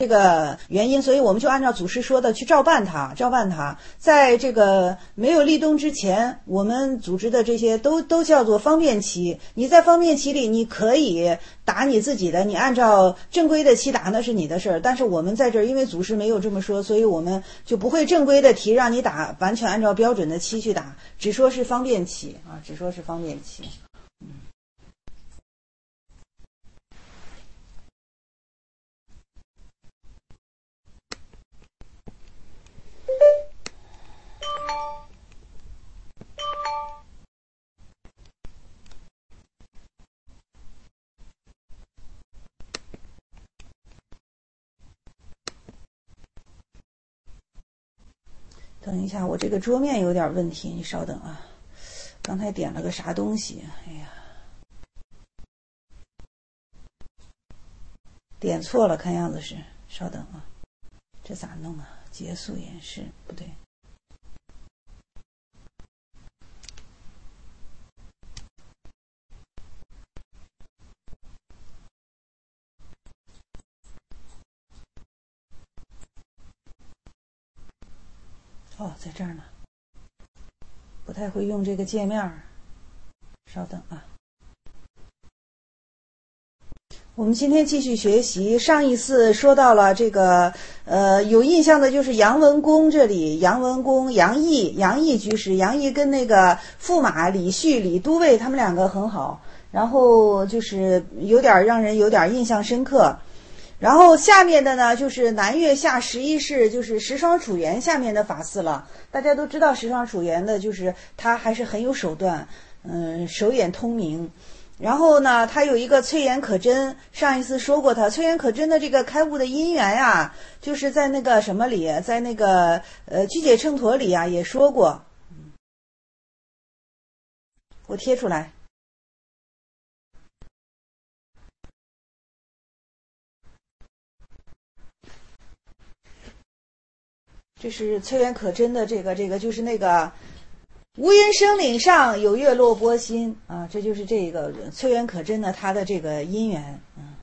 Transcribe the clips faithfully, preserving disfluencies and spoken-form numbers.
这个原因，所以我们就按照祖师说的去照办它，照办它。在这个没有立冬之前，我们组织的这些都都叫做方便期。你在方便期里，你可以打你自己的，你按照正规的期打那是你的事儿。但是我们在这儿，因为祖师没有这么说，所以我们就不会正规的提让你打，完全按照标准的期去打，只说是方便期啊，只说是方便期。嗯。等一下，我这个桌面有点问题，你稍等啊。刚才点了个啥东西？哎呀，点错了，看样子是。稍等啊，这咋弄啊？结束演示不对。哦，在这儿呢。不太会用这个界面，稍等啊。我们今天继续学习，上一次说到了这个，呃，有印象的就是杨文公这里，杨文公、杨毅、杨毅居士，杨毅跟那个驸马李旭、李都尉他们两个很好，然后就是有点让人有点印象深刻。然后下面的呢，就是南岳下十一世，就是石霜楚原下面的法寺了。大家都知道石霜楚原的，就是他还是很有手段，嗯，手眼通明。然后呢，他有一个催眼可真，上一次说过他催眼可真的这个开悟的因缘呀，就是在那个什么里，在那个呃居解秤砣里啊也说过，我贴出来。这是催眼可真的这个这个就是那个无云生岭上有月落波心啊，这就是这个催眼可真的他的这个因缘。嗯，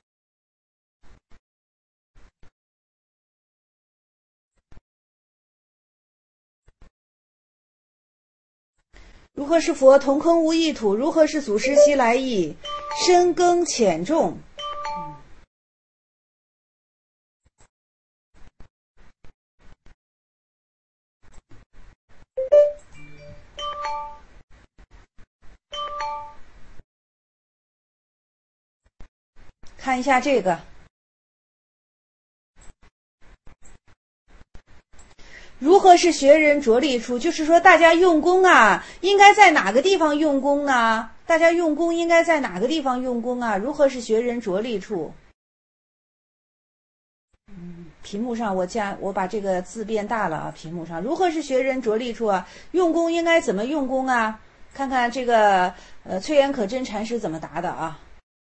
如何是佛？同坑无异土。如何是祖师西来意？深耕浅种。看一下这个，如何是学人着力处？就是说大家用功啊，应该在哪个地方用功呢？大家用功应该在哪个地方用功啊？如何是学人着力处？嗯，屏幕上我加我把这个字变大了啊，屏幕上如何是学人着力处啊？用功应该怎么用功啊？看看这个呃催眼可真禅师怎么答的啊？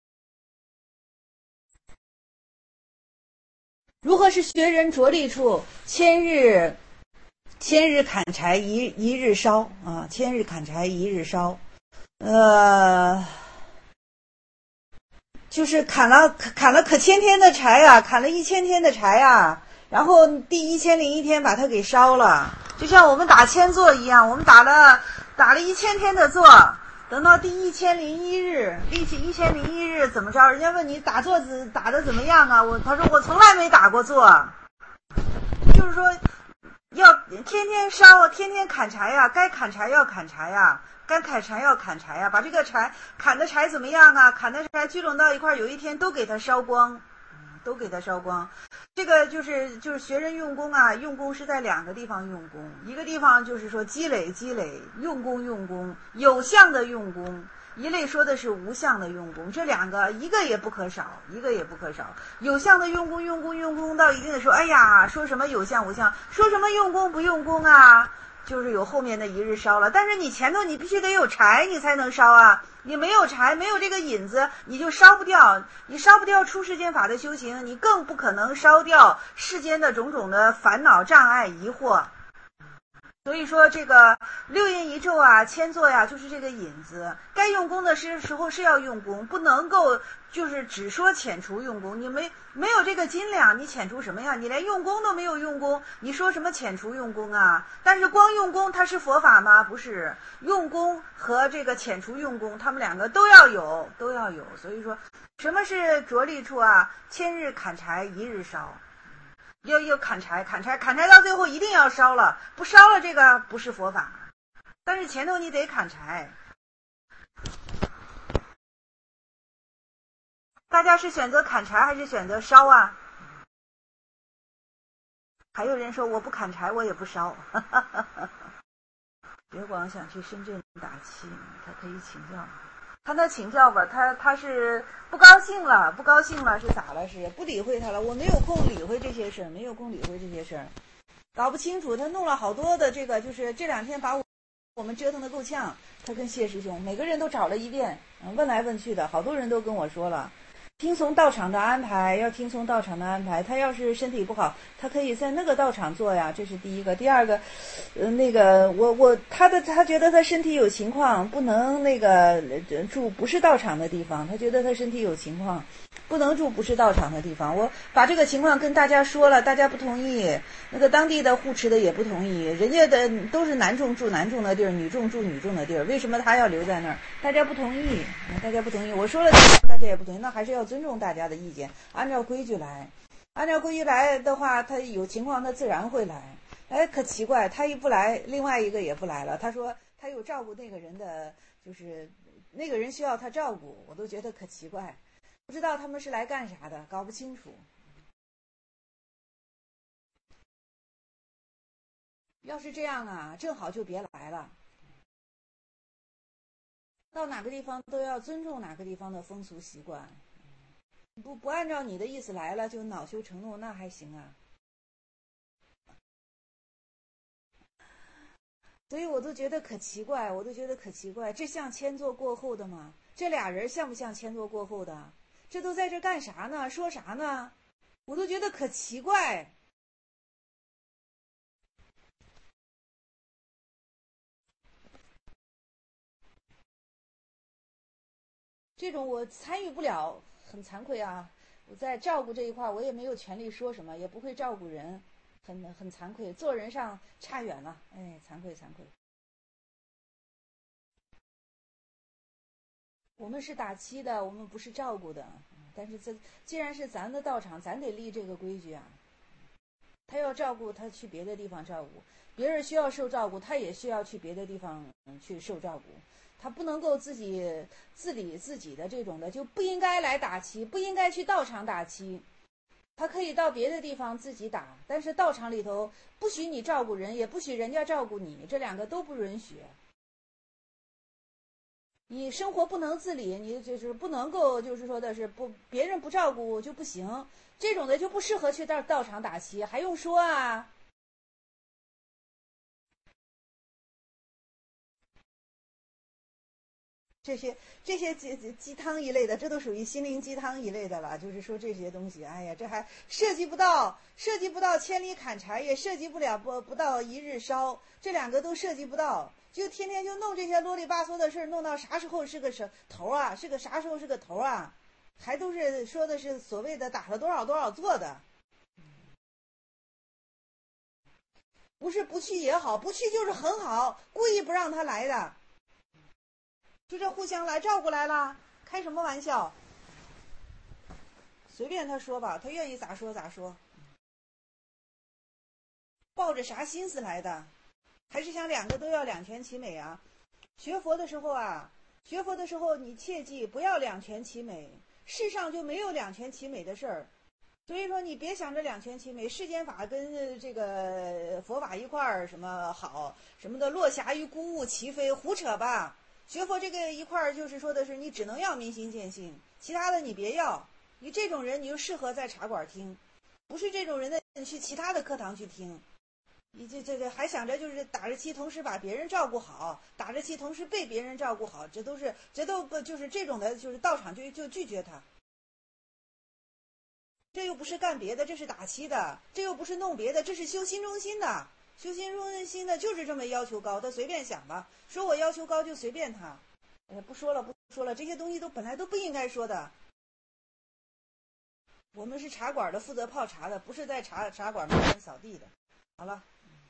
如何是学人着力处？千日千日砍柴一一日烧啊！千日砍柴一日烧，呃，就是砍了砍了可千天的柴啊，砍了一千天的柴啊，然后第一千零一天把它给烧了，就像我们打千座一样，我们打了打了一千天的座。等到第一千零一日，第一千零一日怎么着？人家问你打坐子打的怎么样啊？我他说我从来没打过坐，就是说要天天烧，天天砍柴呀，该砍柴要砍柴呀，该砍柴要砍柴呀，把这个柴砍的柴怎么样啊？砍的柴聚拢到一块，有一天都给它烧光，都给它烧光。这个就是就是学人用功啊，用功是在两个地方用功，一个地方就是说积累积累，用功用功，有相的用功，一类说的是无相的用功，这两个一个也不可少，一个也不可少。有相的用功用功用功到一定的时候，哎呀，说什么有相无相，说什么用功不用功啊，就是有后面的一日烧了。但是你前头你必须得有柴你才能烧啊，你没有柴没有这个引子你就烧不掉，你烧不掉出世间法的修行，你更不可能烧掉世间的种种的烦恼障碍疑惑。 所以说这个六阴一咒啊，千坐呀，就是这个引子。该用功的时时候是要用功，不能够就是只说遣除用功。你没没有这个斤两，你遣除什么呀？你连用功都没有用功，你说什么遣除用功啊？但是光用功它是佛法吗？不是，用功和这个遣除用功，他们两个都要有，都要有。所以说，什么是着力处啊？千日砍柴，一日烧。要要砍柴，砍柴，砍柴到最后一定要烧了，不烧了这个不是佛法。但是前头你得砍柴。大家是选择砍柴还是选择烧啊？还有人说我不砍柴我也不烧。别光想去深圳打气，他可以请教。看他请教吧，他他是不高兴了，不高兴了是咋了？是不理会他了？我没有空理会这些事儿，没有空理会这些事儿，搞不清楚。他弄了好多的这个，就是这两天把我我们折腾的够呛。他跟谢师兄每个人都找了一遍，问来问去的，好多人都跟我说了。听从道场的安排，要听从道场的安排。他要是身体不好，他可以在那个道场做呀，这是第一个。第二个，呃，那个我我他的他觉得他身体有情况，不能那个住不是道场的地方。他觉得他身体有情况，不能住不是道场的地方。我把这个情况跟大家说了，大家不同意。那个当地的护持的也不同意，人家的都是男众住男众的地儿，女众住女众的地儿，为什么他要留在那儿？大家不同意，大家不同意。我说了，大家也不同意，那还是要尊重大家的意见，按照规矩来。按照规矩来的话，他有情况他自然会来。哎，可奇怪，他一不来，另外一个也不来了。他说他有照顾那个人的，就是那个人需要他照顾，我都觉得可奇怪，不知道他们是来干啥的，搞不清楚。要是这样啊，正好就别来了。到哪个地方都要尊重哪个地方的风俗习惯，不不按照你的意思来了就恼羞成怒，那还行啊。所以我都觉得可奇怪，我都觉得可奇怪，这像迁坐过后的吗？这俩人像不像迁坐过后的？这都在这干啥呢？说啥呢？我都觉得可奇怪。这种我参与不了，很惭愧啊。我在照顾这一块，我也没有权利说什么，也不会照顾人，很很惭愧，做人上差远了，哎，惭愧惭愧。我们是打七的，我们不是照顾的。但是这既然是咱的道场，咱得立这个规矩啊。他要照顾，他去别的地方照顾；别人需要受照顾，他也需要去别的地方去受照顾。他不能够自己自理自己的这种的，就不应该来打七，不应该去道场打七。他可以到别的地方自己打，但是道场里头不许你照顾人，也不许人家照顾你，这两个都不允许。你生活不能自理，你就是不能够，就是说的是不别人不照顾就不行，这种的就不适合去到道场打七，还用说啊？这些这些鸡鸡汤一类的，这都属于心灵鸡汤一类的了。就是说这些东西，哎呀，这还涉及不到，涉及不到千里砍柴，也涉及不了不不到一日烧，这两个都涉及不到。就天天就弄这些啰里吧嗦的事，弄到啥时候是个什头啊？是个啥时候是个头啊？还都是说的是所谓的打了多少多少做的，不是不去也好，不去就是很好，故意不让他来的。就这互相来照顾来了，开什么玩笑？随便他说吧，他愿意咋说咋说。抱着啥心思来的？还是想两个都要两全其美啊？学佛的时候啊，学佛的时候你切记不要两全其美，世上就没有两全其美的事儿。所以说你别想着两全其美，世间法跟这个佛法一块儿什么好什么的，落霞与孤鹜齐飞，胡扯吧。学佛这个一块儿就是说的是你只能要明心见性，其他的你别要。你这种人你就适合在茶馆听，不是这种人的你去其他的课堂去听。你这这个还想着就是打着气同时把别人照顾好，打着气同时被别人照顾好，这都是这都不就是这种的，就是道场就就拒绝他。这又不是干别的，这是打七的；这又不是弄别的，这是修心中心的。 修心入润心的就是这么要求高，他随便想吧，说我要求高就随便他。哎呀，不说了不说了，这些东西都本来都不应该说的。我们是茶馆的，负责泡茶的，不是在茶茶馆门前扫地的。好了，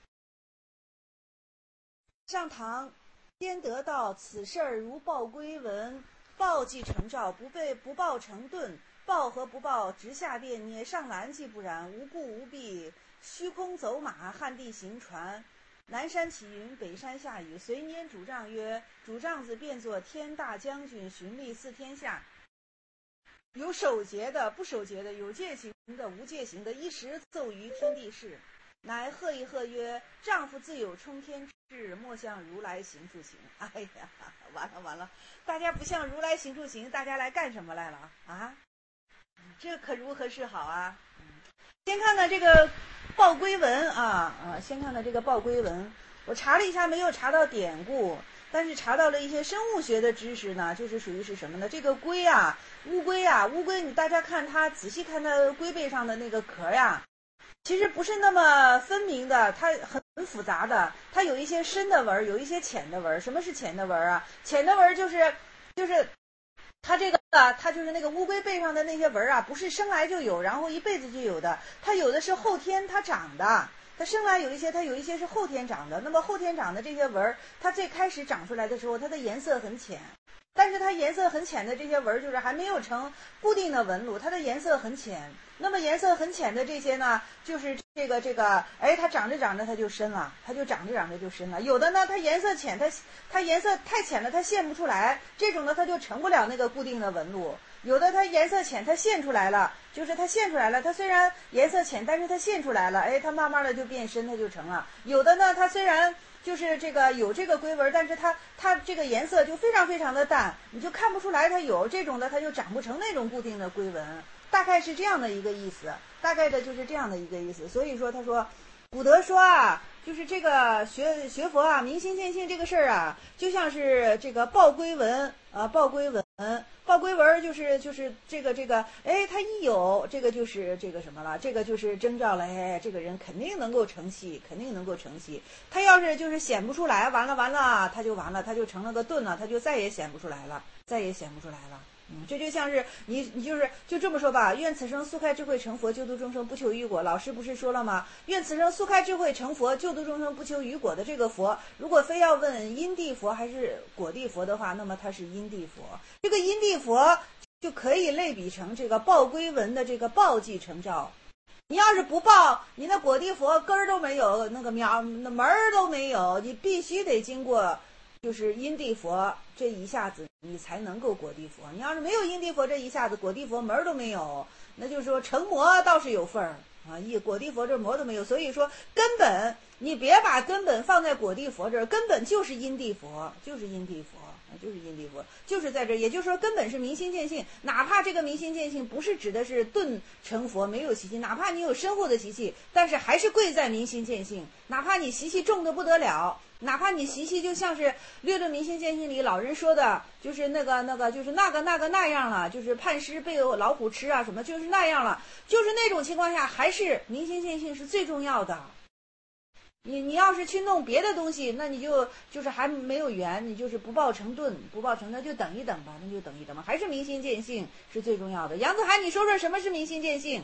上堂先得道，此事儿如报归文，报即成诏，不被不报成遁。报和不报，直下殿捏上蓝，既不然，无故无弊，虚空走马，旱地行船。南山起云，北山下雨。随拈主杖曰：“主杖子变作天大将军，巡历四天下。”有守节的，不守节的；有戒行的，无戒行的。一时奏于天地事，乃喝一喝曰：“丈夫自有冲天志，莫向如来行处行。”哎呀，完了完了！大家不向如来行处行，大家来干什么来了啊？这可如何是好啊？先看看这个报归文啊啊！先看看这个报归文，我查了一下，没有查到典故，但是查到了一些生物学的知识呢，就是属于是什么呢？这个龟啊，乌龟啊，乌龟，你大家看它，仔细看它龟背上的那个壳呀，其实不是那么分明的，它很复杂的，它有一些深的纹，有一些浅的纹。什么是浅的纹啊？浅的纹就是就是。它这个它就是那个乌龟背上的那些纹啊，不是生来就有，然后一辈子就有的，它有的是后天它长的，它生来有一些，它有一些是后天长的。那么后天长的这些纹，它最开始长出来的时候，它的颜色很浅，但是它颜色很浅的这些纹，就是还没有成固定的纹路，它的颜色很浅。那么颜色很浅的这些呢，就是这个这个，哎，它长着长着它就深了，它就长着长着就深了。有的呢，它颜色浅，它它颜色太浅了，它现不出来，这种呢它就成不了那个固定的纹路。有的它颜色浅，它现出来了，就是它现出来了，它虽然颜色浅，但是它现出来了，哎，它慢慢的就变深，它就成了。有的呢，它虽然就是这个有这个龟纹，但是它它这个颜色就非常非常的淡，你就看不出来它有这种的，它就长不成那种固定的龟纹。大概是这样的一个意思，大概的就是这样的一个意思。所以说他说古德说啊，就是这个学学佛啊，明心见性这个事儿啊，就像是这个报归文啊，报归文报归文就是就是这个这个哎，他一有这个就是这个什么了，这个就是征兆了，哎，这个人肯定能够成器，肯定能够成器。他要是就是显不出来，完了完了他就完了，他就成了个钝了，他就再也显不出来了，再也显不出来了。嗯，这就像是你，你就是就这么说吧。愿此生速开智慧成佛，救度众生不求于果。老师不是说了吗？愿此生速开智慧成佛，救度众生不求于果的这个佛，如果非要问因地佛还是果地佛的话，那么它是因地佛。这个因地佛就可以类比成这个报归文的这个报即成诏。你要是不报，你那果地佛根儿都没有，那个苗那门儿都没有，你必须得经过。就是因地佛这一下子你才能够果地佛，你要是没有因地佛这一下子果地佛门都没有，那就是说成魔倒是有份儿啊，一果地佛这魔都没有。所以说根本你别把根本放在果地佛这儿，根本就是因地佛，就是因地佛就是因地佛，就是在这儿。也就是说根本是明心见性，哪怕这个明心见性不是指的是顿成佛没有习气，哪怕你有深厚的习气，但是还是贵在明心见性。哪怕你习气重得不得了，哪怕你习气就像是略论明心见性里老人说的，就是那个那个就是那个那个那样了，就是判尸被老虎吃啊什么，就是那样了，就是那种情况下还是明心见性是最重要的。你你要是去弄别的东西，那你就就是还没有缘，你就是不报成顿，不报成，那就等一等吧，那就等一等吧，还是明心见性是最重要的。杨子涵，你说说什么是明心见性？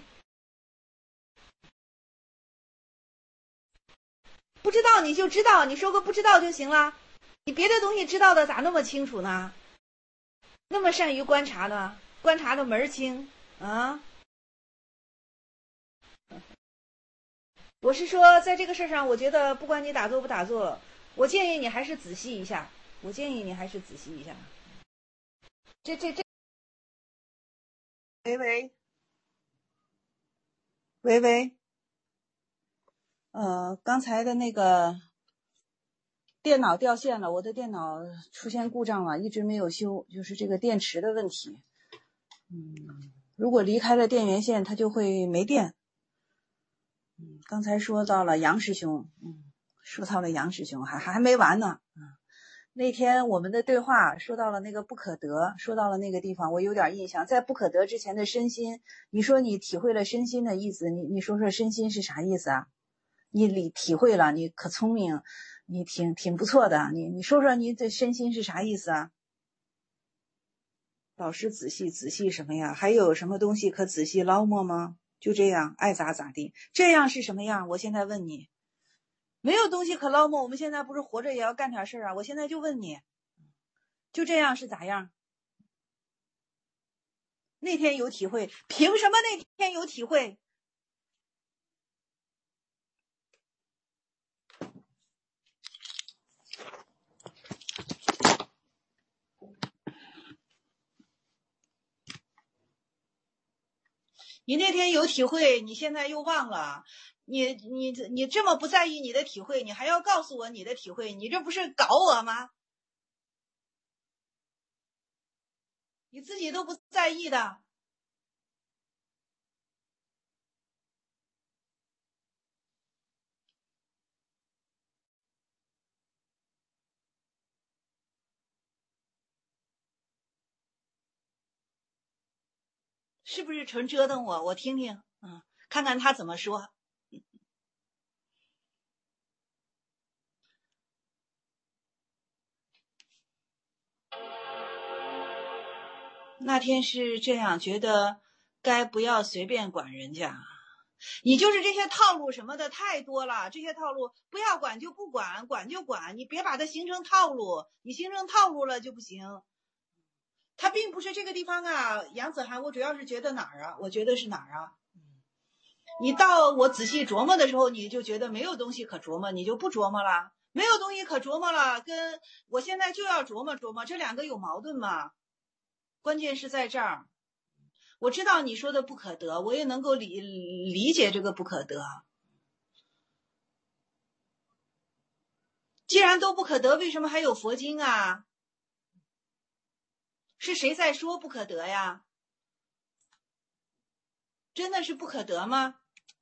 不知道你就知道，你说个不知道就行了。你别的东西知道的咋那么清楚呢？那么善于观察呢？观察的门儿清啊！我是说，在这个事上，我觉得不管你打坐不打坐，我建议你还是仔细一下。我建议你还是仔细一下。这这这，喂喂，喂喂，呃，刚才的那个电脑掉线了，我的电脑出现故障了，一直没有修，就是这个电池的问题。嗯，如果离开了电源线，它就会没电。嗯，刚才说到了杨师兄，嗯，说到了杨师兄，还还没完呢。嗯，那天我们的对话说到了那个不可得，说到了那个地方，我有点印象。在不可得之前的身心，你说你体会了身心的意思，你你说说身心是啥意思啊？ 你理体会了，你可聪明，你挺挺不错的，你你说说你这身心是啥意思啊？老师仔细仔细什么呀？还有什么东西可仔细捞摸吗？就这样爱咋咋地，这样是什么样？我现在问你，没有东西可捞摸，我们现在不是活着也要干点事啊？我现在就问你，就这样是咋样？那天有体会，凭什么那天有体会？你那天有体会，你现在又忘了，你你你这么不在意你的体会，你还要告诉我你的体会，你这不是搞我吗？你自己都不在意的。是不是纯折腾我？我听听，嗯，看看他怎么说。那天是这样，觉得该不要随便管人家，你就是这些套路什么的太多了，这些套路不要管就不管，管就管，你别把它形成套路，你形成套路了就不行。它并不是这个地方啊，杨子涵，我主要是觉得哪儿啊？我觉得是哪儿啊？你到我仔细琢磨的时候，你就觉得没有东西可琢磨，你就不琢磨了。没有东西可琢磨了，跟我现在就要琢磨琢磨，这两个有矛盾吗？关键是在这儿。我知道你说的不可得，我也能够理理解这个不可得。既然都不可得，为什么还有佛经啊？是谁在说不可得呀？真的是不可得吗？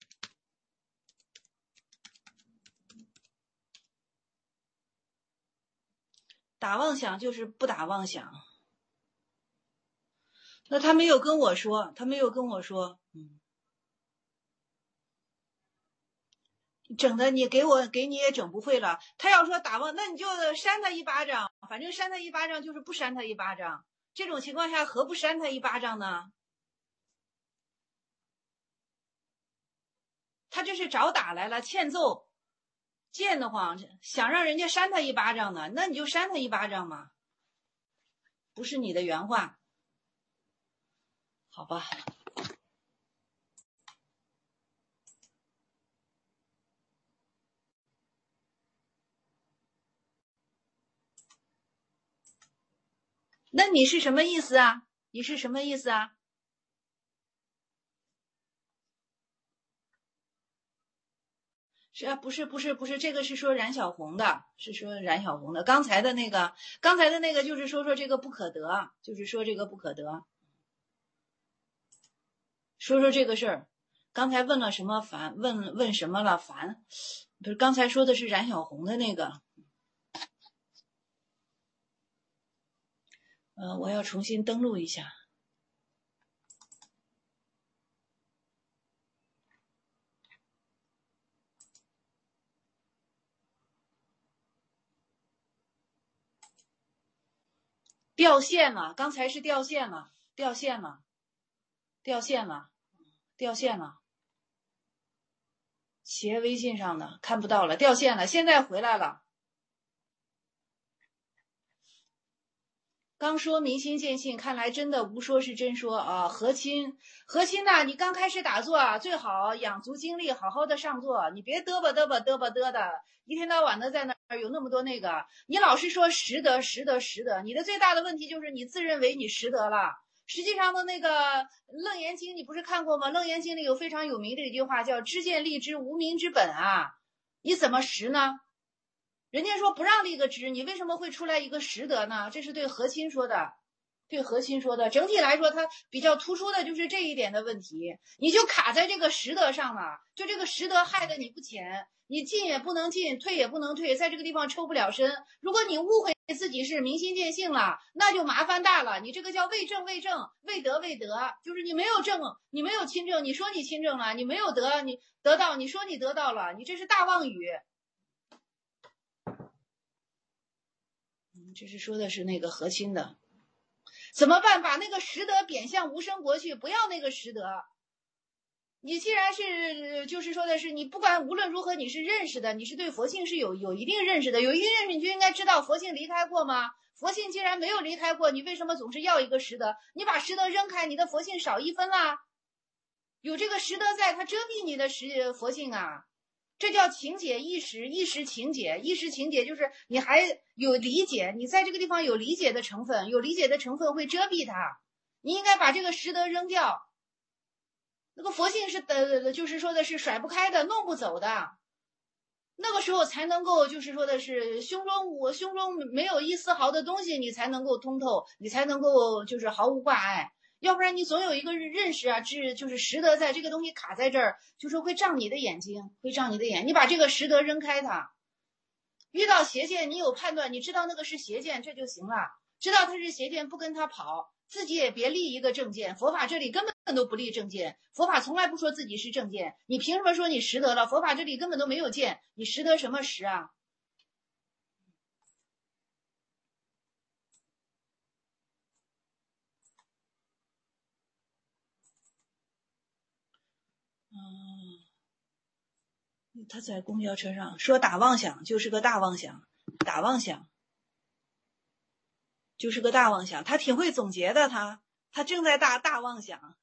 打妄想就是不打妄想。那他没有跟我说，他没有跟我说，嗯，整的你给我给你也整不会了。他要说打妄，那你就扇他一巴掌，反正扇他一巴掌就是不扇他一巴掌。这种情况下何不扇他一巴掌呢？他这是找打来了，欠揍，贱得慌，想让人家扇他一巴掌呢，那你就扇他一巴掌嘛，不是你的原话，好吧？那你是什么意思啊？你是什么意思啊？是啊，不是不是不是，这个是说冉小红的，是说冉小红的。刚才的那个，刚才的那个就是说说这个不可得，就是说这个不可得，说说这个事儿。刚才问了什么烦？问问什么了？烦？不是，刚才说的是冉小红的那个。呃，我要重新登录一下。掉线了，刚才是掉线了，掉线了，掉线了，掉线了。企业微信上的看不到了，掉线了，现在回来了。刚说明心见性，看来真的无说是真说啊！何亲，何亲呐，你刚开始打坐啊，最好养足精力，好好的上座，你别嘚吧嘚吧嘚吧嘚的，一天到晚的在那儿有那么多那个，你老是说识得识得识得，你的最大的问题就是你自认为你识得了，实际上的那个《楞严经》你不是看过吗？《楞严经》里有非常有名的一句话叫知见立知，无明之本啊，你怎么识呢？人家说不让立个知，你为什么会出来一个识得呢？这是对何亲说的， 对核心说的，整体来说它比较突出的就是这一点的问题，你就卡在这个实德上了，就这个实德害得你不前，你进也不能进，退也不能退，在这个地方抽不了身。如果你误会自己是明心见性了，那就麻烦大了，你这个叫未正未正，未得未得，就是你没有正，你没有亲正，你说你亲正了，你没有得，你得到，你说你得到了，你这是大妄语。嗯，这是说的是那个核心的。怎么办？把那个实德贬向无生国去，不要那个实德。你既然是就是说的是你不管无论如何你是认识的，你是对佛性是有有一定认识的，有一定认识你就应该知道佛性离开过吗？佛性既然没有离开过，你为什么总是要一个实德？你把实德扔开，你的佛性少一分啦。有这个实德在，它遮蔽你的实佛性啊。这叫情解一时，一时情解，一时情解就是你还有理解，你在这个地方有理解的成分，有理解的成分会遮蔽它。你应该把这个实德扔掉。那个佛性是的，就是说的是甩不开的，弄不走的。那个时候才能够，就是说的是胸中我胸中没有一丝毫的东西，你才能够通透，你才能够就是毫无挂碍。要不然你总有一个认识啊，知就是实德在这个东西卡在这儿，就是会障你的眼睛，会障你的眼。你把这个实德扔开它，遇到邪见你有判断，你知道那个是邪见，这就行了。知道它是邪见，不跟他跑，自己也别立一个正见。佛法这里根本都不立正见，佛法从来不说自己是正见。你凭什么说你实德了？佛法这里根本都没有见，你实德什么实啊？他在公交车上说打妄想就是个大妄想，打妄想就是个大妄想，他挺会总结的，他他正在大大妄想。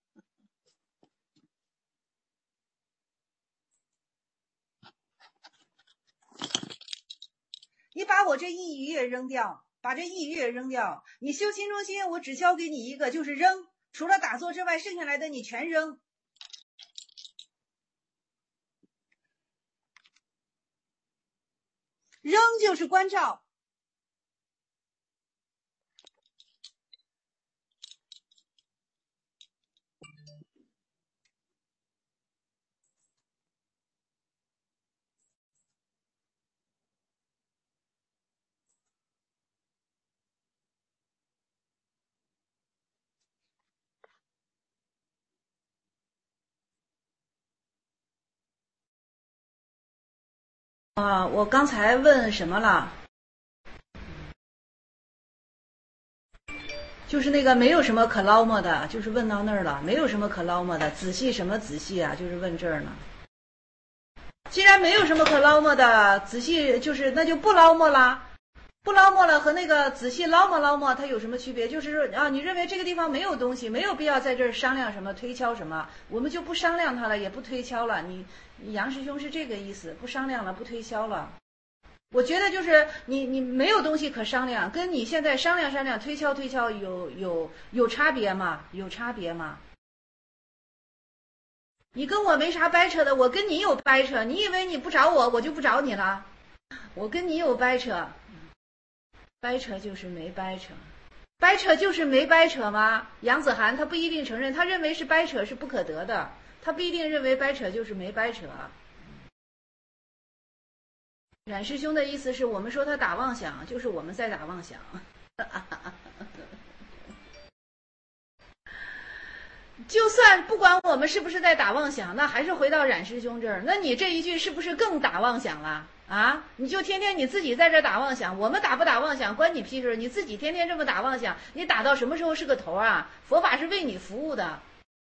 你把我这一语也扔掉，把这一语也扔掉，你修心中心，我只教给你一个，就是扔，除了打坐之外，剩下来的你全扔。扔就是关照。啊，我刚才问什么了？就是那个没有什么可捞摸的，就是问到那儿了，没有什么可捞摸的，仔细什么仔细啊？就是问这儿呢。既然没有什么可捞摸的，仔细就是那就不捞摸啦，不捞摸了和那个仔细捞摸捞摸它有什么区别？就是说啊，你认为这个地方没有东西，没有必要在这儿商量什么推敲什么，我们就不商量它了，也不推敲了。你杨师兄是这个意思，不商量了，不推敲了。我觉得就是你你没有东西可商量，跟你现在商量商量推敲推敲有有有差别吗？有差别吗？你跟我没啥掰扯的，我跟你有掰扯。你以为你不找我，我就不找你了？我跟你有掰扯，掰扯就是没掰扯，掰扯就是没掰扯吗？杨子涵他不一定承认，他认为是掰扯是不可得的，他不一定认为掰扯就是没掰扯。冉师兄的意思是我们说他打妄想，就是我们在打妄想。就算不管我们是不是在打妄想，那还是回到冉师兄这儿，那你这一句是不是更打妄想了啊？你就天天你自己在这打妄想，我们打不打妄想关你屁事，你自己天天这么打妄想，你打到什么时候是个头啊？佛法是为你服务的。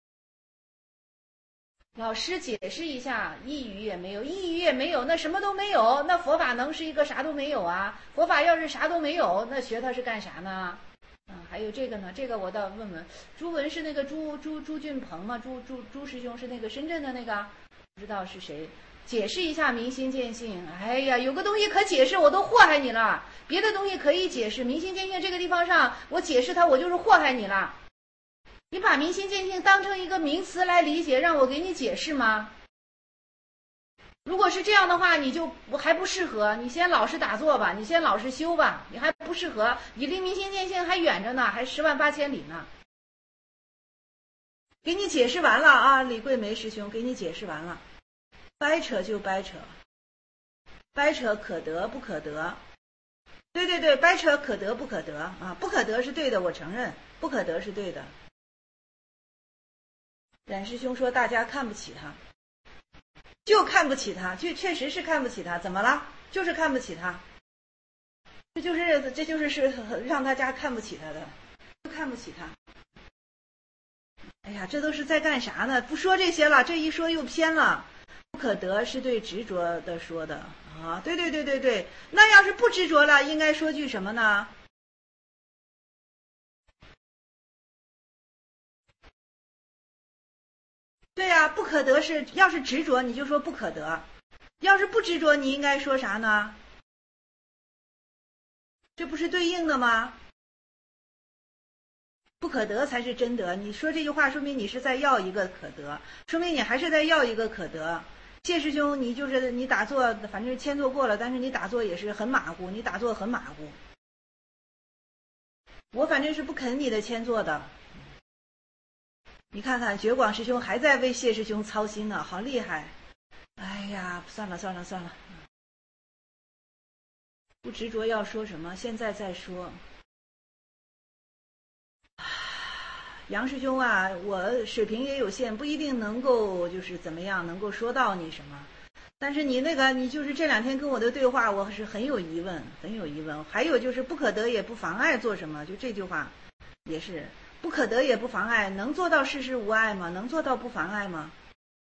老师解释一下，一语也没有，一语也没有，那什么都没有，那佛法能是一个啥都没有啊？佛法要是啥都没有，那学它是干啥呢？啊，还有这个呢，这个我倒问问，朱文是那个朱朱朱俊鹏吗？朱朱朱师兄是那个深圳的那个，不知道是谁？解释一下明心见性。哎呀，有个东西可解释，我都祸害你了。别的东西可以解释，明心见性这个地方上，我解释它，我就是祸害你了。你把明心见性当成一个名词来理解，让我给你解释吗？ 如果是这样的话，你就还不适合，你先老实打坐吧，你先老实修吧，你还不适合，你离明心见性还远着呢，还十万八千里呢。给你解释完了啊，李桂梅师兄给你解释完了，掰扯就掰扯，掰扯可得不可得，对对对，掰扯可得不可得啊，不可得是对的，我承认，不可得是对的。冉师兄说大家看不起他，就看不起他，就确实是看不起他，怎么了？就是看不起他，这就是这就是是让大家看不起他的，就看不起他。哎呀，这都是在干啥呢？不说这些了，这一说又偏了。不可得是对执着的说的啊，对对对对对。那要是不执着了，应该说句什么呢？对呀、啊，不可得是要是执着你就说不可得，要是不执着你应该说啥呢？这不是对应的吗？不可得才是真得，你说这句话说明你是在要一个可得，说明你还是在要一个可得。谢师兄，你就是你打坐，反正千坐过了，但是你打坐也是很马虎，你打坐很马虎。我反正是不肯你的千坐的。你看看觉广师兄还在为谢师兄操心呢，好厉害！哎呀，算了算了算了，不执着要说什么，现在再说。杨师兄啊，我水平也有限，不一定能够就是怎么样能够说到你什么，但是你那个你就是这两天跟我的对话，我是很有疑问，很有疑问。还有就是不可得也不妨碍做什么，就这句话也是不可得也不妨碍，能做到事事无碍吗？能做到不妨碍吗？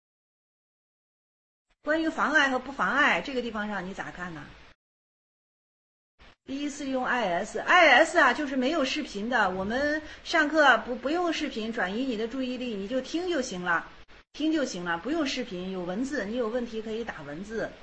关于妨碍和不妨碍这个地方上你咋看呢？第一次用 I S，I S 啊，就是没有视频的。我们上课不不用视频，转移你的注意力，你就听就行了，听就行了，不用视频，有文字，你有问题可以打文字。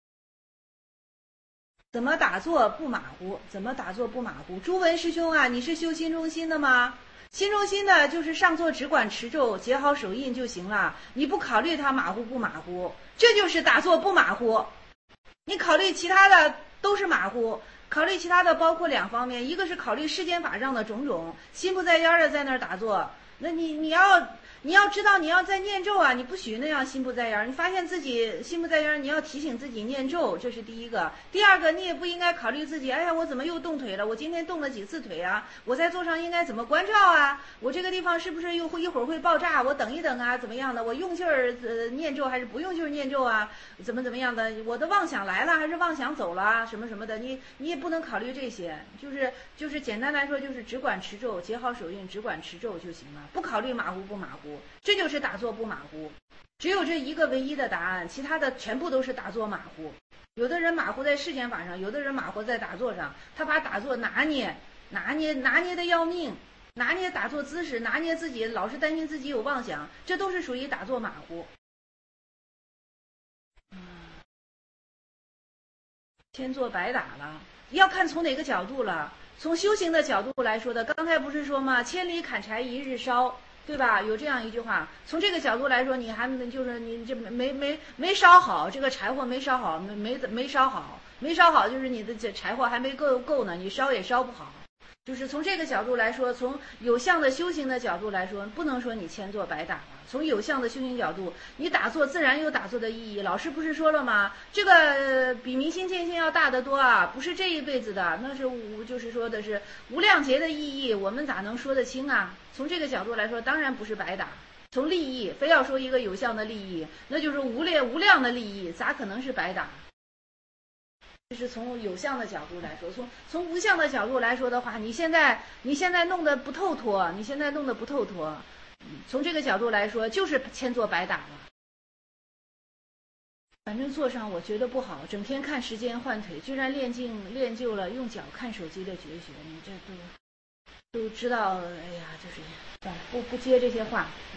怎么打坐不马虎？怎么打坐不马虎？朱文师兄啊，你是修心中心的吗？心中心的就是上座只管持咒，结好手印就行了，你不考虑它马虎不马虎，这就是打坐不马虎。你考虑其他的都是马虎。考虑其他的包括两方面，一个是考虑世间法上的种种，心不在焉的在那儿打坐，那你你要你要知道你要在念咒啊，你不许那样心不在焉，你发现自己心不在焉，你要提醒自己念咒，这是第一个。第二个，你也不应该考虑自己，哎呀，我怎么又动腿了？我今天动了几次腿啊？我在座上应该怎么关照啊？我这个地方是不是又会一会儿会爆炸？我等一等啊，怎么样的？我用劲儿呃念咒还是不用劲儿念咒啊？怎么怎么样的？我的妄想来了还是妄想走了？什么什么的，你你也不能考虑这些，就是就是简单来说，就是只管持咒，结好手印，只管持咒就行了，不考虑马虎不马虎，这就是打坐不马虎。只有这一个唯一的答案，其他的全部都是打坐马虎。有的人马虎在世间法上，有的人马虎在打坐上，他把打坐拿捏拿捏拿捏的要命，拿捏打坐姿势，拿捏自己老是担心自己有妄想，这都是属于打坐马虎。千坐白打了，要看从哪个角度了。从修行的角度来说的，刚才不是说吗？千里砍柴一日烧，对吧？有这样一句话。从这个角度来说，你还就是你这没没没烧好，这个柴火没烧好，没没没烧好，没烧好就是你的这柴火还没够够呢，你烧也烧不好。就是从这个角度来说，从有相的修行的角度来说，不能说你千坐白打了。从有相的修行角度，你打坐自然有打坐的意义。老师不是说了吗？这个、呃、比明心见性要大得多啊，不是这一辈子的，那是无就是说的是无量劫的意义，我们咋能说得清啊？从这个角度来说，当然不是白打。从利益，非要说一个有相的利益，那就是无量无量的利益，咋可能是白打？这是从有相的角度来说，从从无相的角度来说的话，你现在你现在弄得不透脱，你现在弄得不透脱，从这个角度来说，就是千坐白打了。反正坐上我觉得不好，整天看时间换腿，居然练尽练就了用脚看手机的绝学，你这都都知道，哎呀，就是算了，不不接这些话。嗯、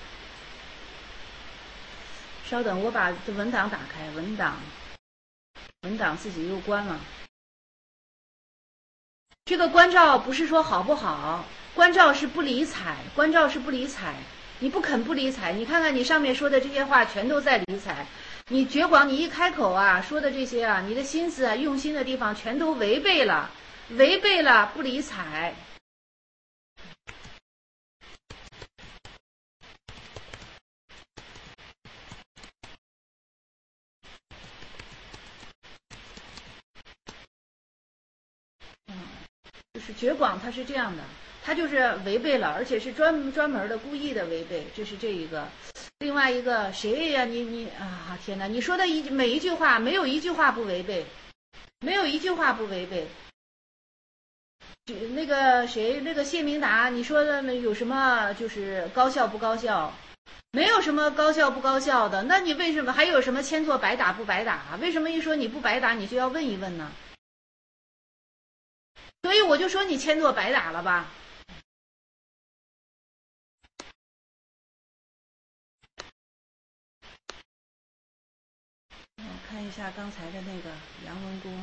稍等，我把文档打开，文档。文档自己又关了。这个关照不是说好不好，关照是不理睬，关照是不理睬，你不肯不理睬，你看看你上面说的这些话全都在理睬。 你绝广，你一开口啊，说的这些啊，你的心思啊，用心的地方全都违背了，违背了，不理睬。嗯，就是绝广，它是这样的，它就是违背了，而且是专专门的、故意的违背，这是这一个。另外一个谁呀？你你啊，天哪！你说的一每一句话，没有一句话不违背，没有一句话不违背。那个谁，那个谢明达，你说的有什么就是高效不高效？没有什么高效不高效的。那你为什么还有什么千错百打不白打？为什么一说你不白打，你就要问一问呢？所以我就说你千错百打了吧。看一下刚才的那个杨文公，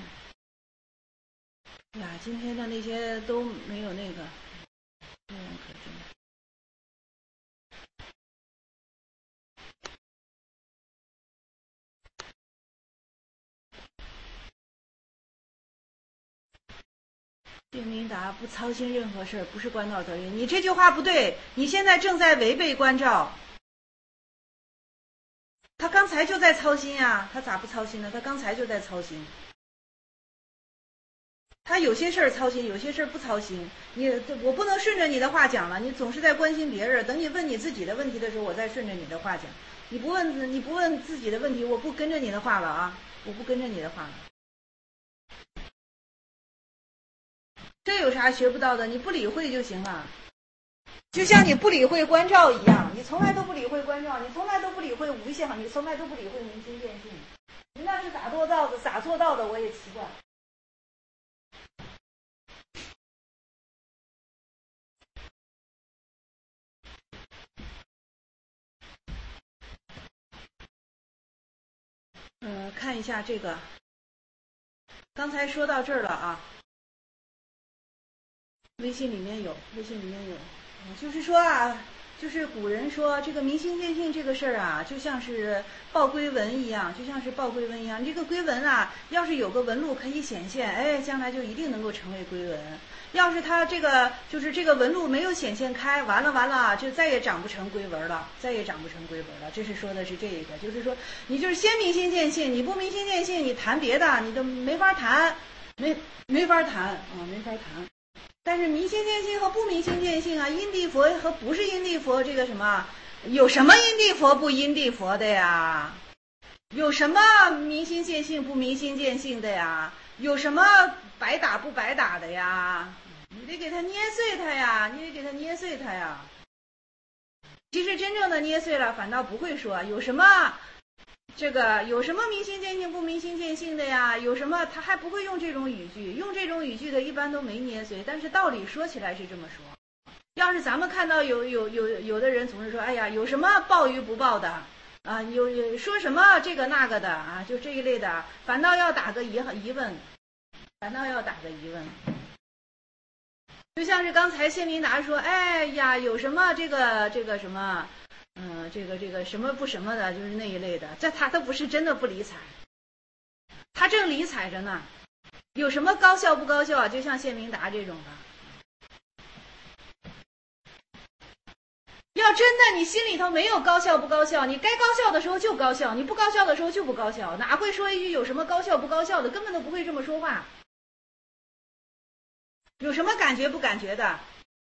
呀，今天的那些都没有那个，不人可证。谢明达不操心任何事儿，不是关照责任。你这句话不对，你现在正在违背关照。他刚才就在操心呀，他咋不操心呢？他刚才就在操心。他有些事儿操心，有些事儿不操心。你我不能顺着你的话讲了，你总是在关心别人。等你问你自己的问题的时候，我再顺着你的话讲。你不问你不问自己的问题，我不跟着你的话了啊！我不跟着你的话了。这有啥学不到的？你不理会就行了。就像你不理会关照一样，你从来都不理会关照，你从来都不理会无相，你从来都不理会明心见性。你那是咋做到的？咋做到的？我也奇怪。呃，看一下这个，刚才说到这儿了啊。微信里面有，微信里面有。就是说啊，就是古人说这个明心见性这个事儿啊，就像是报归文一样，就像是报归文一样。这个归文啊，要是有个纹路可以显现，哎，将来就一定能够成为归文。要是它这个就是这个纹路没有显现开，完了完了，就再也长不成归文了，再也长不成归文了。这是说的是这个，就是说你就是先明心见性，你不明心见性，你谈别的你都没法谈，没没法谈啊、嗯，没法谈。但是明心见性和不明心见性啊，因地佛和不是因地佛，这个什么，有什么因地佛不因地佛的呀？有什么明心见性不明心见性的呀？有什么白打不白打的呀？你得给他捏碎它呀，你得给他捏碎它呀。其实真正的捏碎了，反倒不会说有什么。这个有什么明心见性不明心见性的呀？有什么他还不会用这种语句，用这种语句的一般都没捏碎，但是道理说起来是这么说。要是咱们看到有有有有的人总是说，哎呀，有什么报与不报的啊？有有说什么这个那个的啊？就这一类的，反倒要打个疑疑问，反倒要打个疑问。就像是刚才谢明达说，哎呀，有什么这个这个什么。嗯，这个这个什么不什么的，就是那一类的，这他都不是真的不理睬，他正理睬着呢。有什么高效不高效啊？就像谢明达这种的，要真的你心里头没有高效不高效，你该高效的时候就高效，你不高效的时候就不高效，哪会说一句有什么高效不高效的？根本都不会这么说话。有什么感觉不感觉的？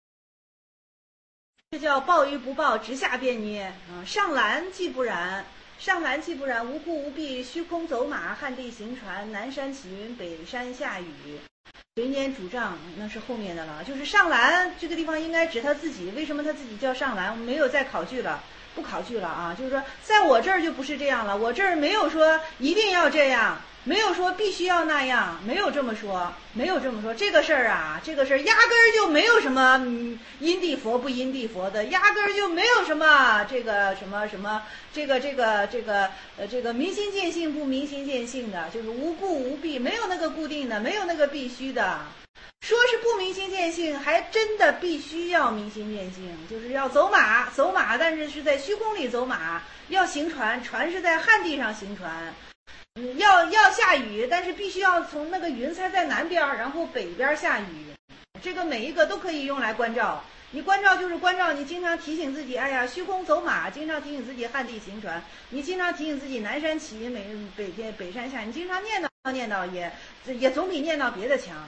这叫报与不报，直下便捏啊！上蓝既不然，上蓝既不然，无故无弊，虚空走马，旱地行船，南山起云，北山下雨，随年主杖，那是后面的了。就是上蓝这个地方应该指他自己，为什么他自己叫上蓝？没有再考据了，不考据了啊！就是说，在我这儿就不是这样了，我这儿没有说一定要这样。没有说必须要那样，没有这么说，没有这么说。这个事儿啊，这个事儿压根儿就没有什么嗯因地佛不因地佛的，压根儿就没有什么这个什么什么这个这个这个呃这个明心见性不明心见性的，就是无故无必，没有那个固定的，没有那个必须的。 说是不明心见性，还真的必须要明心见性，就是要走马，走马，但是是在虚空里走马；要行船，船是在旱地上行船；嗯，要要下雨，但是必须要从那个云彩在南边，然后北边下雨。这个每一个都可以用来关照。你关照就是关照，你经常提醒自己，哎呀，虚空走马；经常提醒自己旱地行船；你经常提醒自己南山起，北北天北山下。你经常念叨念叨也也总比念叨别的强。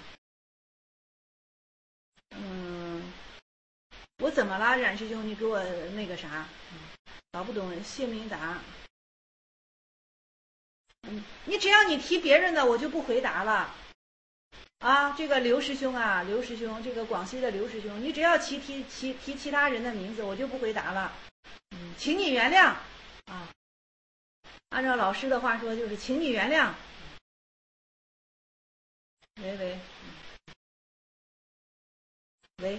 嗯，我怎么了，冉师兄？你给我那个啥，搞不懂。谢明达，嗯，你只要你提别人的，我就不回答了。啊，这个刘师兄啊，刘师兄，这个广西的刘师兄，你只要提提提提其他人的名字，我就不回答了。嗯，请你原谅啊。按照老师的话说，就是请你原谅。喂喂。喂，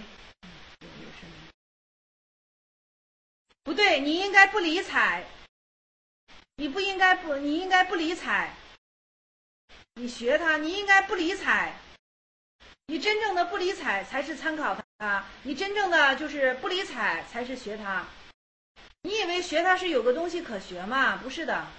不对，你应该不理睬，你不应该不，你应该不理睬，你学他，你应该不理睬，你真正的不理睬才是参考他，你真正的就是不理睬才是学他。你以为学他是有个东西可学吗？不是的。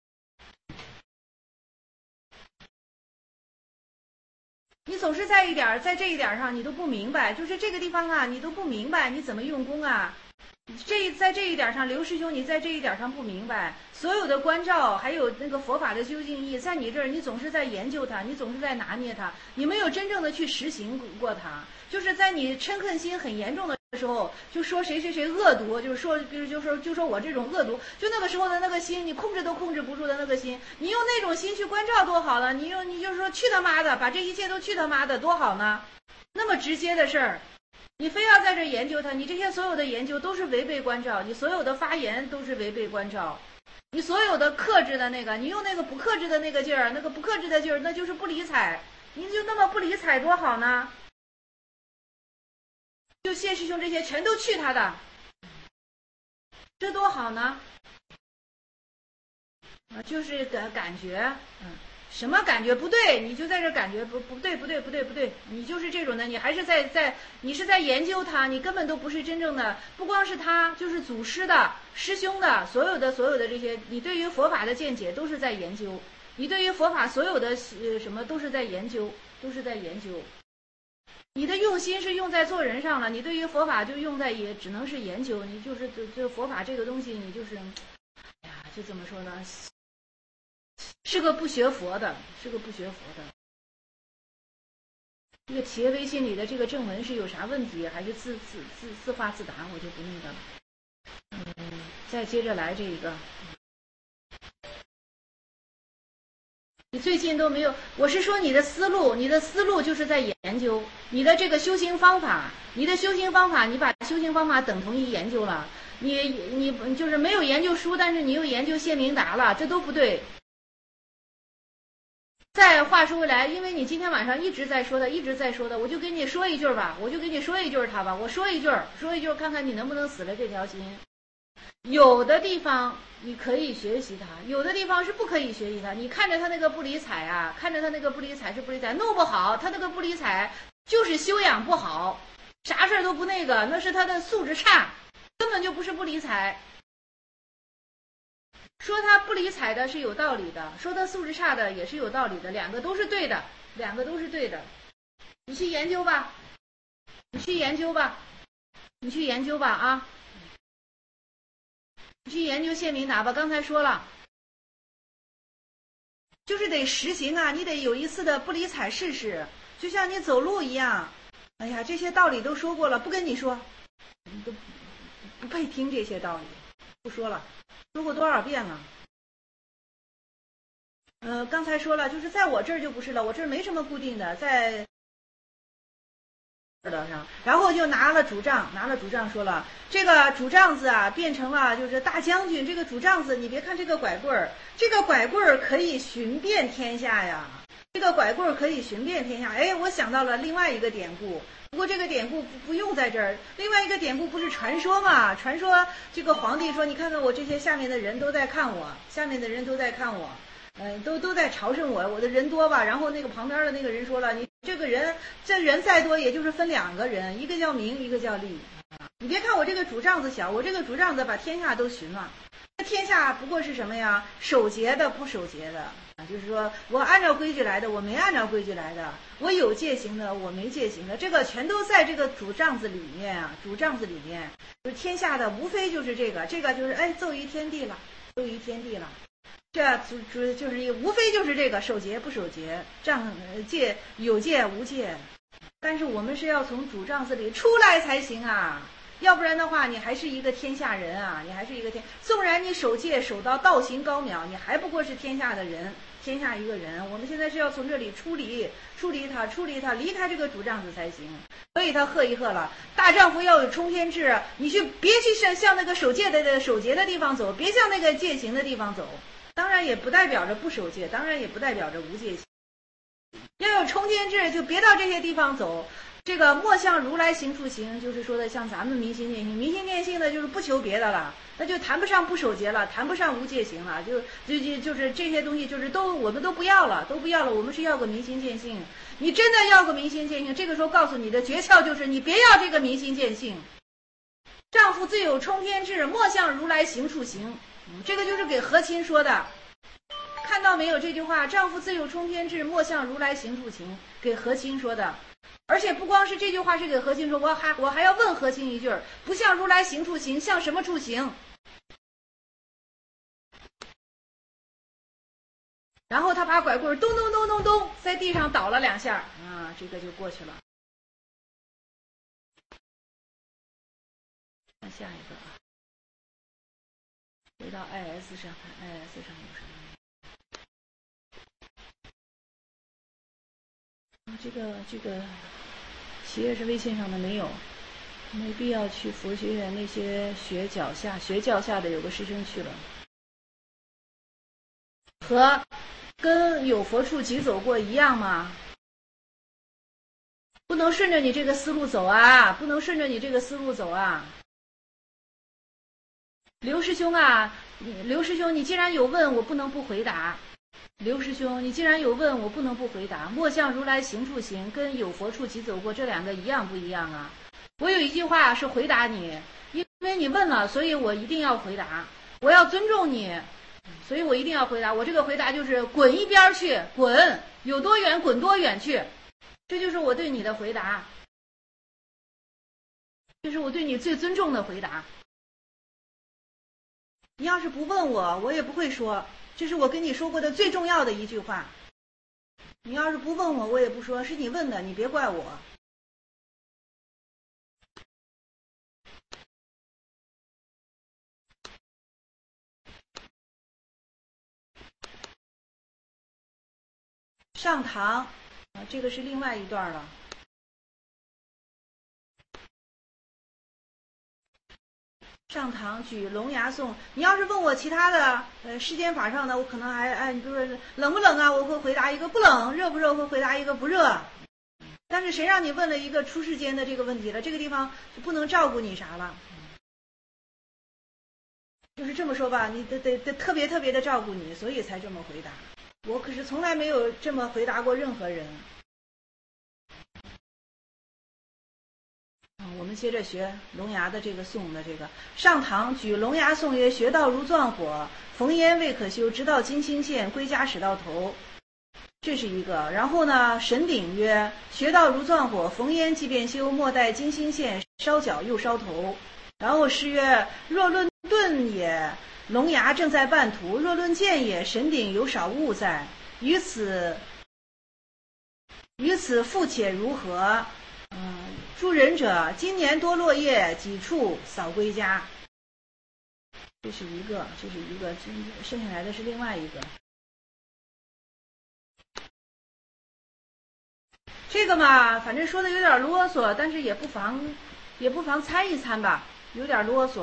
你总是在一点，在这一点上你都不明白，就是这个地方啊，你都不明白你怎么用功啊。这在这一点上，刘师兄，你在这一点上不明白，所有的关照还有那个佛法的究竟义，在你这儿你总是在研究它，你总是在拿捏它，你没有真正的去实行过它。就是在你嗔恨心很严重的时候，就说谁谁谁恶毒，就是说，比如就说就说我这种恶毒，就那个时候的那个心，你控制都控制不住的那个心，你用那种心去关照多好了，你用你就说去他妈的，把这一切都去他妈的多好呢？那么直接的事儿，你非要在这研究它，你这些所有的研究都是违背关照，你所有的发言都是违背关照，你所有的克制的那个，你用那个不克制的那个劲儿，那个不克制的劲儿，那就是不理睬，你就那么不理睬多好呢？就谢师兄这些全都去他的，这多好呢？啊，就是感感觉，嗯，什么感觉不对，你就在这感觉不不对不对不对不对，你就是这种的，你还是在在你是在研究它，你根本都不是真正的，不光是他，就是祖师的、师兄的，所有的所有的这些，你对于佛法的见解都是在研究，你对于佛法所有的呃什么都是在研究，都是在研究。你的用心是用在做人上了，你对于佛法就用在也只能是研究，你就是这这佛法这个东西，你就是，哎呀，就怎么说呢？是个不学佛的，是个不学佛的。这个企业微信里的这个正文是有啥问题，还是自自自自发自答，我就不那个了。嗯，再接着来这一个。你最近都没有，我是说你的思路，你的思路就是在研究你的这个修行方法，你的修行方法，你把修行方法等同于研究了，你你就是没有研究书，但是你又研究谢明达了，这都不对。再话说回来，因为你今天晚上一直在说的，一直在说的，我就跟你说一句吧，我就跟你说一句他吧，我说一句，说一句，看看你能不能死了这条心。有的地方你可以学习它，有的地方是不可以学习它。你看着他那个不理睬啊，看着他那个不理睬是不理睬，弄不好他那个不理睬就是修养不好，啥事儿都不那个，那是他的素质差，根本就不是不理睬。说他不理睬的是有道理的，说他素质差的也是有道理的，两个都是对的，两个都是对的。你去研究吧，你去研究吧，你去研究吧啊！你去研究谢明达吧，刚才说了，就是得实行啊，你得有一次的不理睬试试，就像你走路一样。哎呀，这些道理都说过了，不跟你说，你都不配听这些道理，不说了，说过多少遍了。呃，刚才说了，就是在我这儿就不是了，我这儿没什么固定的，在上，然后就拿了主杖，拿了主杖说了，这个主杖子啊变成了就是大将军，这个主杖子你别看这个拐棍儿，这个拐棍儿可以寻遍天下呀，这个拐棍儿可以寻遍天下。哎，我想到了另外一个典故，不过这个典故不不用在这儿。另外一个典故不是传说嘛？传说这个皇帝说，你看看我这些下面的人都在看我，下面的人都在看我，嗯、呃，都都在朝圣我，我的人多吧？然后那个旁边的那个人说了，你这这个人这人再多，也就是分两个人，一个叫名，一个叫利。你别看我这个主帐子小，我这个主帐子把天下都寻了。那天下不过是什么呀？守节的不守节的，就是说我按照规矩来的，我没按照规矩来的，我有戒行的，我没戒行的，这个全都在这个主帐子里面啊。主帐子里面，就是天下的无非就是这个，这个就是哎奏于天地了，奏于天地了。这主主就是一无非就是这个守节不守节，帐戒有戒无戒。但是我们是要从主帐子里出来才行啊，要不然的话你还是一个天下人啊，你还是一个天，纵然你守戒守到道行高渺，你还不过是天下的人，天下一个人。我们现在是要从这里出离出离他出离他离开这个主帐子才行。所以他喝一喝了，大丈夫要有冲天志，你去别去向向那个守戒的守节的地方走，别向那个戒行的地方走。当然也不代表着不守戒，当然也不代表着无戒行。要有冲天志，就别到这些地方走。这个莫向如来行处行，就是说的像咱们明心见性，明心见性的就是不求别的了，那就谈不上不守节了，谈不上无戒行了，就就就就是这些东西就是都我们都不要了，都不要了。我们是要个明心见性。你真的要个明心见性，这个时候告诉你的诀窍就是你别要这个明心见性。丈夫自有冲天志，莫向如来行处行。嗯，这个就是给和亲说的。看到没有这句话，丈夫自有冲天志，莫向如来行处行，给和亲说的。而且不光是这句话是给和亲说，我还我还要问和亲一句，不向如来行处行，向什么处行？然后他把拐棍咚咚咚咚咚在地上倒了两下啊，这个就过去了。看下一个啊，回到 I S 上看 I S 上有什么？这个这个企业是微信上的没有，没必要去佛学院那些学脚下学教下的有个师兄去了，和跟有佛处即走过一样吗？不能顺着你这个思路走啊，不能顺着你这个思路走啊。刘师兄啊，刘师兄，你既然有问，我不能不回答。刘师兄，你既然有问，我不能不回答。莫向如来行处行，跟有佛处即走过，这两个一样不一样啊？我有一句话是回答你，因为你问了，所以我一定要回答。我要尊重你，所以我一定要回答。我这个回答就是滚一边去，滚，有多远滚多远去。这就是我对你的回答，这是我对你最尊重的回答。你要是不问我，我也不会说。这是我跟你说过的最重要的一句话。你要是不问我，我也不说，是你问的，你别怪我。上堂啊，这个是另外一段了。上堂举龙牙颂，你要是问我其他的呃世间法上的，我可能还哎，你比如说冷不冷啊，我会回答一个不冷；热不热，我会回答一个不热。但是谁让你问了一个出世间的这个问题了？这个地方就不能照顾你啥了。就是这么说吧，你得得得特别特别的照顾你，所以才这么回答。我可是从来没有这么回答过任何人。我们接着学龙牙的这个颂的这个上堂举龙牙颂曰：学道如钻火，逢烟未可修，直到金星现，归家始到头。这是一个。然后呢，神鼎曰：学道如钻火，逢烟即便修，莫待金星现，烧脚又烧头。然后诗曰：若论顿也，龙牙正在半途；若论剑也，神鼎有少物在。于此于此复且如何？嗯，诸仁者，今年多落叶，几处扫归家。这是一个，这是一个，剩下来的是另外一个。这个嘛，反正说的有点啰嗦，但是也不妨，也不妨参一参吧，有点啰嗦。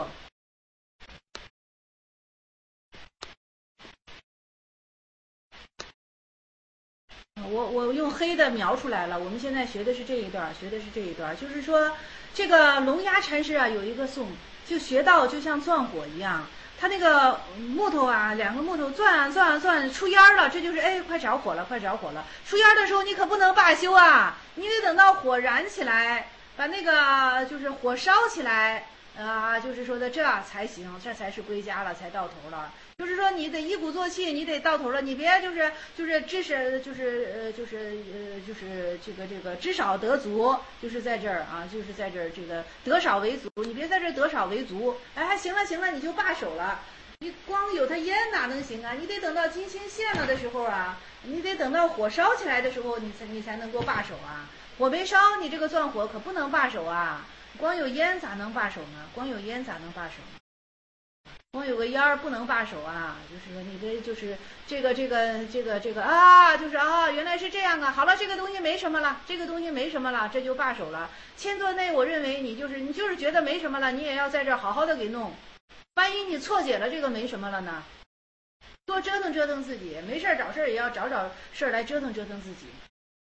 我我用黑的描出来了，我们现在学的是这一段，学的是这一段，就是说这个龙牙禅师啊有一个颂，就学道就像钻火一样， 它那个木头啊，两个木头钻啊钻啊钻，出烟了，这就是哎，快着火了，快着火了。出烟的时候你可不能罢休啊，你得等到火燃起来，把那个就是火烧起来啊，就是说的这才行，这才是归家了，才到头了。就是说你得一鼓作气，你得到头了，你别就是就是知识就是呃就是呃就是这个这个知少得足，就是在这儿啊，就是在这儿这个得少为足，你别在这儿得少为足。哎，行了行了，你就罢手了。你光有它烟哪能行啊？你得等到金星现了的时候啊，你得等到火烧起来的时候，你才你才能够罢手啊。火没烧，你这个钻火可不能罢手啊。光有烟咋能罢手呢？光有烟咋能罢手呢？光有个烟儿不能罢手啊，就是说你的就是这个这个这个这个啊，就是啊，原来是这样啊。好了，这个东西没什么了，这个东西没什么了，这就罢手了。千座内，我认为你就是你就是觉得没什么了，你也要在这儿好好的给弄。万一你错解了这个没什么了呢？多折腾折腾自己，没事儿找事儿也要找找事儿来折腾折腾自己。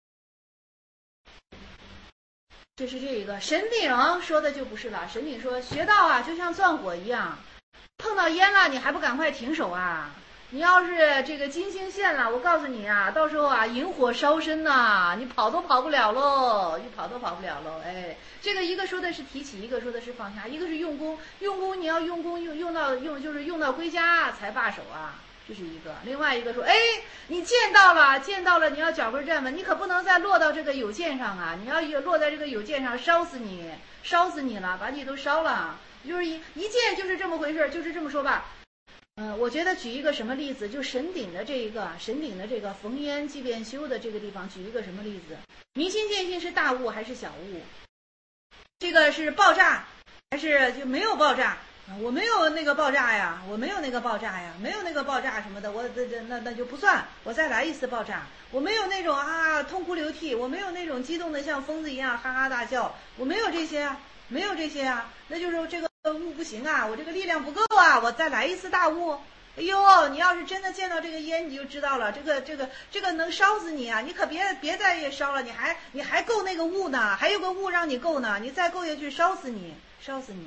这是这一个神鼎说的就不是了，神鼎说学道啊就像钻火一样。碰到烟了，你还不赶快停手啊？你要是这个金星现了，我告诉你啊，到时候啊，引火烧身呐、啊，你跑都跑不了喽，你跑都跑不了喽。哎，这个一个说的是提起，一个说的是放下，一个是用功，用功你要用功用用到用就是用到归家才罢手啊，这是一个。另外一个说，哎，你见到了，见到了，你要脚跟站稳，你可不能再落到这个有见上啊！你要落在这个有见上，烧死你，烧死你了，把你都烧了。就是一一见就是这么回事，就是这么说吧。嗯、呃，我觉得举一个什么例子，就神鼎的这一个神鼎的这个逢烟即便休的这个地方，举一个什么例子？明心见性是大悟还是小悟？这个是爆炸还是就没有爆炸？我没有那个爆炸呀，我没有那个爆炸呀，没有那个爆炸什么的，我这这那那就不算，我再来一次爆炸。我没有那种啊痛哭流涕，我没有那种激动的像疯子一样哈哈大笑，我没有这些啊，没有这些啊，那就是这个。悟不行啊，我这个力量不够啊，我再来一次大悟。哎呦，你要是真的见到这个烟，你就知道了，这个这个这个能烧死你啊！你可别别再也烧了，你还你还够那个悟呢，还有个悟让你够呢，你再够下去烧死你，烧死你。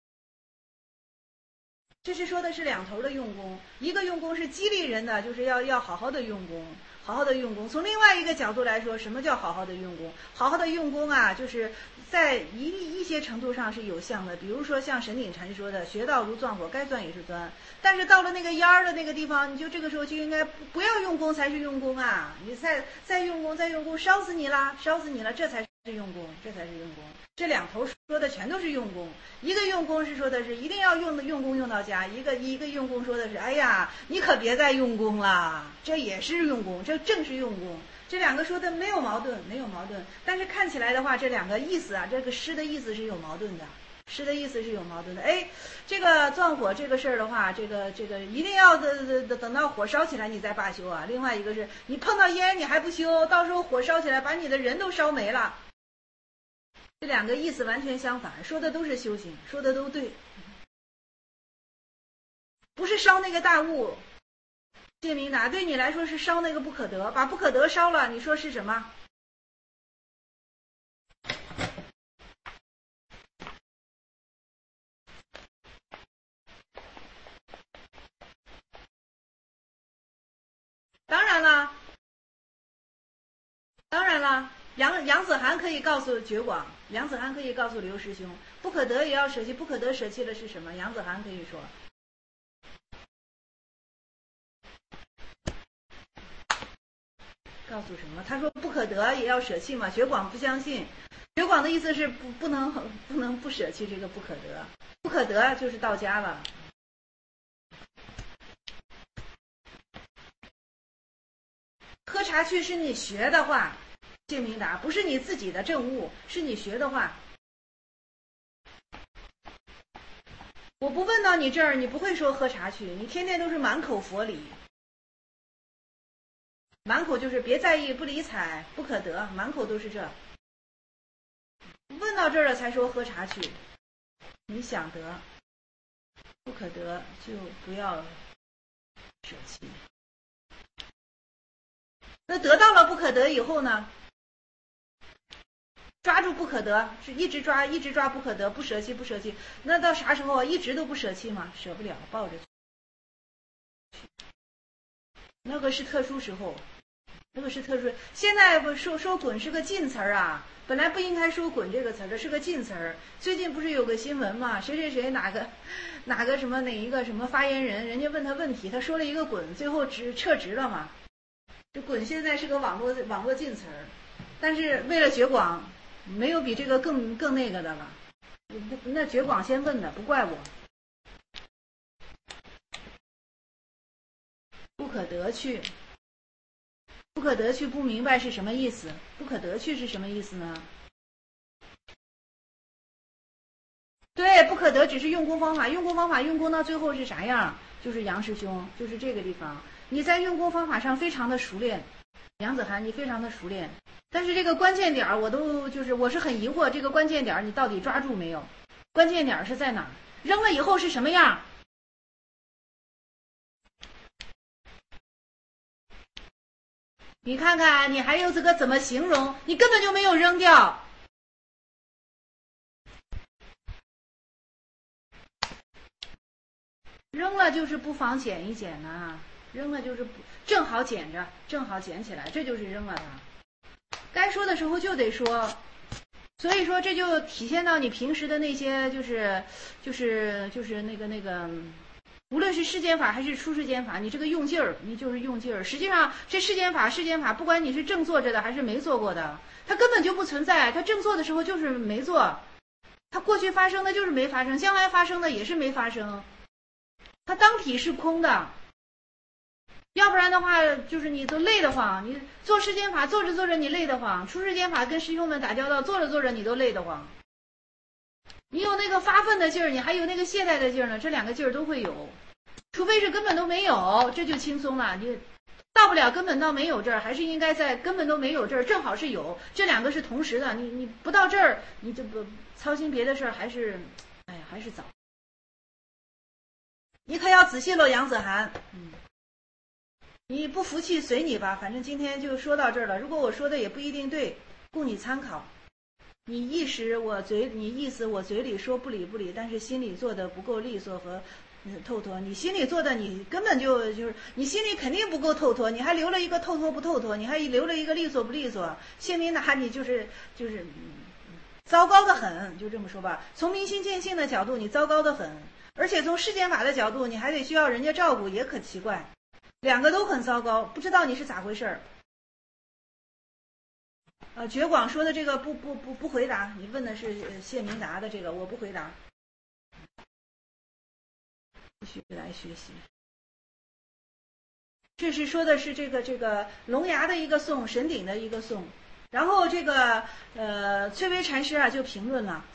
这是说的是两头的用功，一个用功是激励人的，就是要要好好的用功。好好的用功，从另外一个角度来说，什么叫好好的用功？好好的用功啊，就是在一一些程度上是有效的。比如说像神鼎禅说的，学道如钻火，该钻也是钻。但是到了那个烟儿的那个地方，你就这个时候就应该不要用功才是用功啊！你再再用功再用功，烧死你了，烧死你了，这才是用功，这才是用功。这两头说的全都是用功，一个用功是说的是一定要用的用功用到家，一个一个用功说的是哎呀你可别再用功了，这也是用功，这正是用功。这两个说的没有矛盾，没有矛盾，但是看起来的话，这两个意思啊，这个诗的意思是有矛盾的，诗的意思是有矛盾的。哎，这个钻火这个事儿的话，这个这个一定要等等等到火烧起来你再罢休啊。另外一个是你碰到烟你还不休，到时候火烧起来把你的人都烧没了。这两个意思完全相反，说的都是修行，说的都对，不是烧那个大悟。谢明达，对你来说是烧那个不可得，把不可得烧了，你说是什么？当然了，当然了。杨杨子涵可以告诉觉广，杨子涵可以告诉刘师兄，不可得也要舍弃，不可得舍弃的是什么？杨子涵可以说。告诉什么？他说不可得也要舍弃嘛。觉广不相信，觉广的意思是不不能不能不舍弃这个不可得，不可得就是到家了。喝茶去是你学的话，谢明达，不是你自己的证悟，是你学的话。我不问到你这儿，你不会说喝茶去，你天天都是满口佛理。满口就是别在意，不理睬，不可得，满口都是这。问到这儿了才说喝茶去，你想得，不可得就不要舍弃。那得到了不可得以后呢？抓住不可得，是一直抓，一直抓不可得，不舍弃，不舍弃。那到啥时候啊？一直都不舍弃吗？舍不了，抱着去。 那个是特殊时候，那个是特殊。现在不说说滚是个禁词儿啊，本来不应该说滚这个词儿的，是个禁词儿。最近不是有个新闻嘛，谁谁谁哪个哪个什么哪一个什么发言人，人家问他问题，他说了一个滚，最后直撤职了嘛。这滚现在是个网络网络禁词儿，但是为了绝广，没有比这个更更那个的了。那绝广先问的，不怪我。不可得去，不可得去不明白是什么意思？不可得去是什么意思呢？对，不可得只是用功方法，用功方法用功到最后是啥样？就是杨师兄，就是这个地方。你在用功方法上非常的熟练，杨子涵，你非常的熟练。但是这个关键点我都就是我是很疑惑，这个关键点你到底抓住没有？关键点是在哪儿？扔了以后是什么样？你看看，你还有这个怎么形容？你根本就没有扔掉。扔了就是不妨捡一捡呐、啊，扔了就是不正好捡着，正好捡起来，这就是扔了它。该说的时候就得说，所以说这就体现到你平时的那些就是就是就是那个那个。无论是世间法还是出世间法，你这个用劲儿，你就是用劲儿。实际上，这世间法、世间法，不管你是正做着的还是没做过的，它根本就不存在。它正做的时候就是没做，它过去发生的就是没发生，将来发生的也是没发生。它当体是空的，要不然的话，就是你都累得慌。你做世间法做着做着你累得慌，出世间法跟师兄们打交道做着做着你都累得慌。你有那个发奋的劲儿，你还有那个懈怠的劲儿呢，这两个劲儿都会有。除非是根本都没有，这就轻松了。你到不了根本到没有这儿，还是应该在根本都没有这儿，正好是有，这两个是同时的。你你不到这儿，你就不操心别的事儿，还是，哎呀，还是早。你可要仔细了，杨子涵。嗯，你不服气随你吧，反正今天就说到这儿了。如果我说的也不一定对，供你参考。你意识我嘴，你意思我嘴里说不理不理，但是心里做的不够利索和嗯透脱。你心里做的你根本就就是你心里肯定不够透脱，你还留了一个透脱不透脱，你还留了一个利索不利索。谢明达你就是就是、嗯、糟糕的很，就这么说吧。从明心见性的角度，你糟糕的很，而且从世间法的角度，你还得需要人家照顾，也可奇怪，两个都很糟糕，不知道你是咋回事儿。呃，绝广说的这个不不不不回答，你问的是谢明达的这个，我不回答。继续来学习。这是说的是这个这个龙牙的一个颂，神鼎的一个颂。然后这个呃翠微禅师啊就评论了，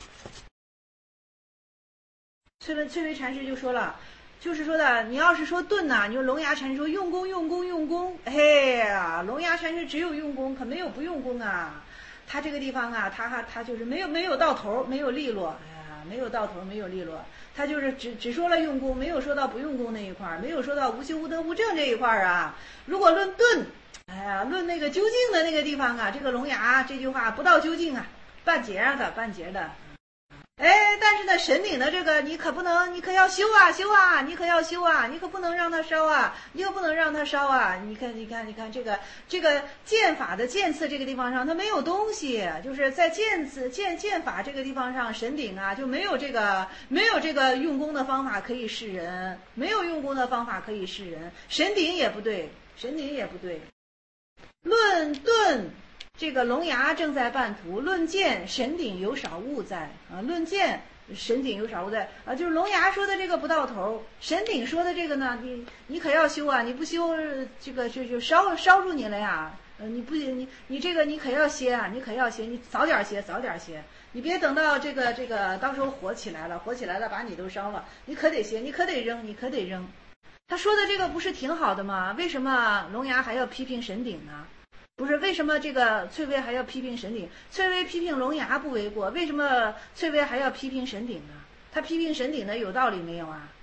翠微翠微禅师就说了。就是说的，你要是说顿呐、啊，你说龙牙禅师说用功用功用功，嘿呀，龙牙禅师只有用功，可没有不用功啊。他这个地方啊，他他就是没有没有到头，没有利落，哎呀，没有到头，没有利落。他就是只只说了用功，没有说到不用功那一块儿，没有说到无修无德无正这一块儿啊。如果论顿，哎呀，论那个究竟的那个地方啊，这个龙牙这句话不到究竟啊，半截的半截的。哎，但是呢，神鼎的这个你可不能，你可要修啊修啊，你可要修啊，你可不能让它烧啊，你可不能让它烧啊。你看，你看，你看这个这个剑法的剑次这个地方上，它没有东西，就是在剑次剑剑法这个地方上，神鼎啊就没有这个没有这个用功的方法可以示人，没有用功的方法可以示人，神鼎也不对，神鼎也不对。论顿。这个龙牙正在半途，论剑神鼎有少误在啊，论剑神鼎有少误在啊，就是龙牙说的这个不到头，神鼎说的这个呢，你你可要修啊，你不修这个就就烧烧住你了呀，呃，你不你你这个你可要歇啊，你可要歇，你早点歇，早点歇，你别等到这个这个到时候火起来了，火起来了把你都烧了，你可得歇，你可得扔，你可得扔。他说的这个不是挺好的吗？为什么龙牙还要批评神鼎呢？不是，为什么这个翠微还要批评神鼎？翠微批评龙牙不为过，为什么翠微还要批评神鼎呢？他批评神鼎的有道理没有啊？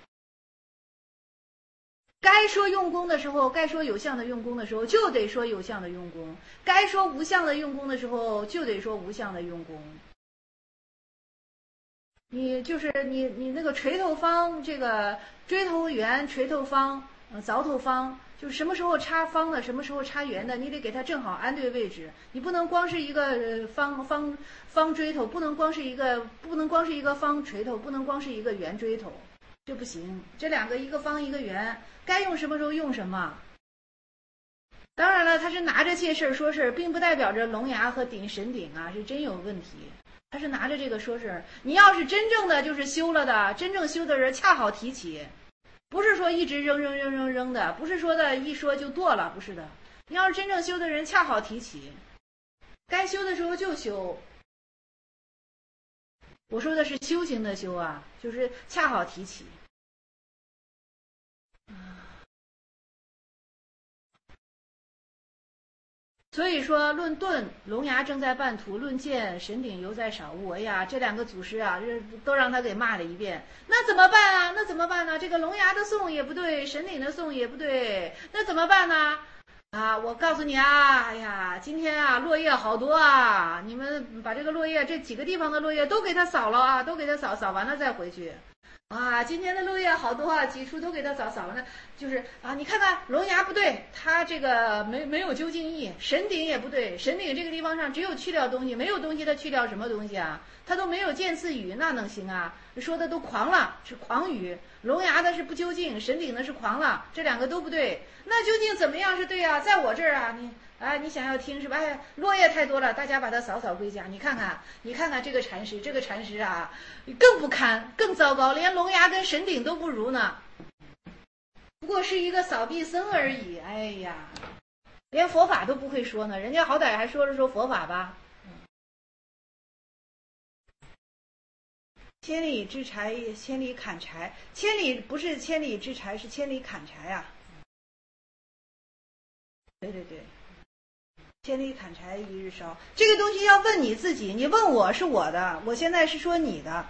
该说用功的时候，该说有相的用功的时候，就得说有相的用功；该说无相的用功的时候，就得说无相的用功。你就是你你那个垂头方，这个锥头圆、垂头方、呃凿头方。 就是什么时候插方的，什么时候插圆的，你得给它正好安对位置。你不能光是一个方方方锥头，不能光是一个不能光是一个方锤头，不能光是一个圆锥头，这不行。这两个一个方一个圆，该用什么时候用什么。当然了，他是拿着这事儿说事儿，并不代表着龙牙和顶神顶啊是真有问题。他是拿着这个说事儿。你要是真正的就是修了的，真正修的人恰好提起。不是说一直扔扔扔扔扔的，不是说的一说就剁了，不是的。你要是真正修的人，恰好提起，该修的时候就修。我说的是修行的修啊，就是恰好提起。所以说，论盾龙牙正在半途，论剑神鼎犹在少物。哎呀，这两个祖师啊，都让他给骂了一遍。那怎么办啊？那怎么办呢？这个龙牙的颂也不对，神鼎的颂也不对，那怎么办呢？啊，我告诉你啊，哎呀，今天啊，落叶好多啊，你们把这个落叶这几个地方的落叶都给它扫了啊，都给它扫，扫完了再回去。啊，今天的落叶好多啊，几处都给它扫扫完了，就是啊，你看看龙牙不对，它这个没没有究竟义，神鼎也不对，神鼎这个地方上只有去掉东西，没有东西它去掉什么东西啊？它都没有见次语，那能行啊？说的都狂了，是狂语。龙牙的是不究竟，神鼎的是狂了，这两个都不对。那究竟怎么样是对啊？在我这儿啊，你。哎，你想要听是吧？哎，落叶太多了，大家把它扫扫归家。你看看，你看看这个禅师，这个禅师啊，更不堪，更糟糕，连龙牙跟神鼎都不如呢。不过是一个扫地僧而已。哎呀，连佛法都不会说呢，人家好歹还说了说佛法吧。 千里之柴，千里砍柴。千里不是千里之柴，是千里砍柴啊。对对对。千里砍柴一日烧，这个东西要问你自己，你问我是我的，我现在是说你的。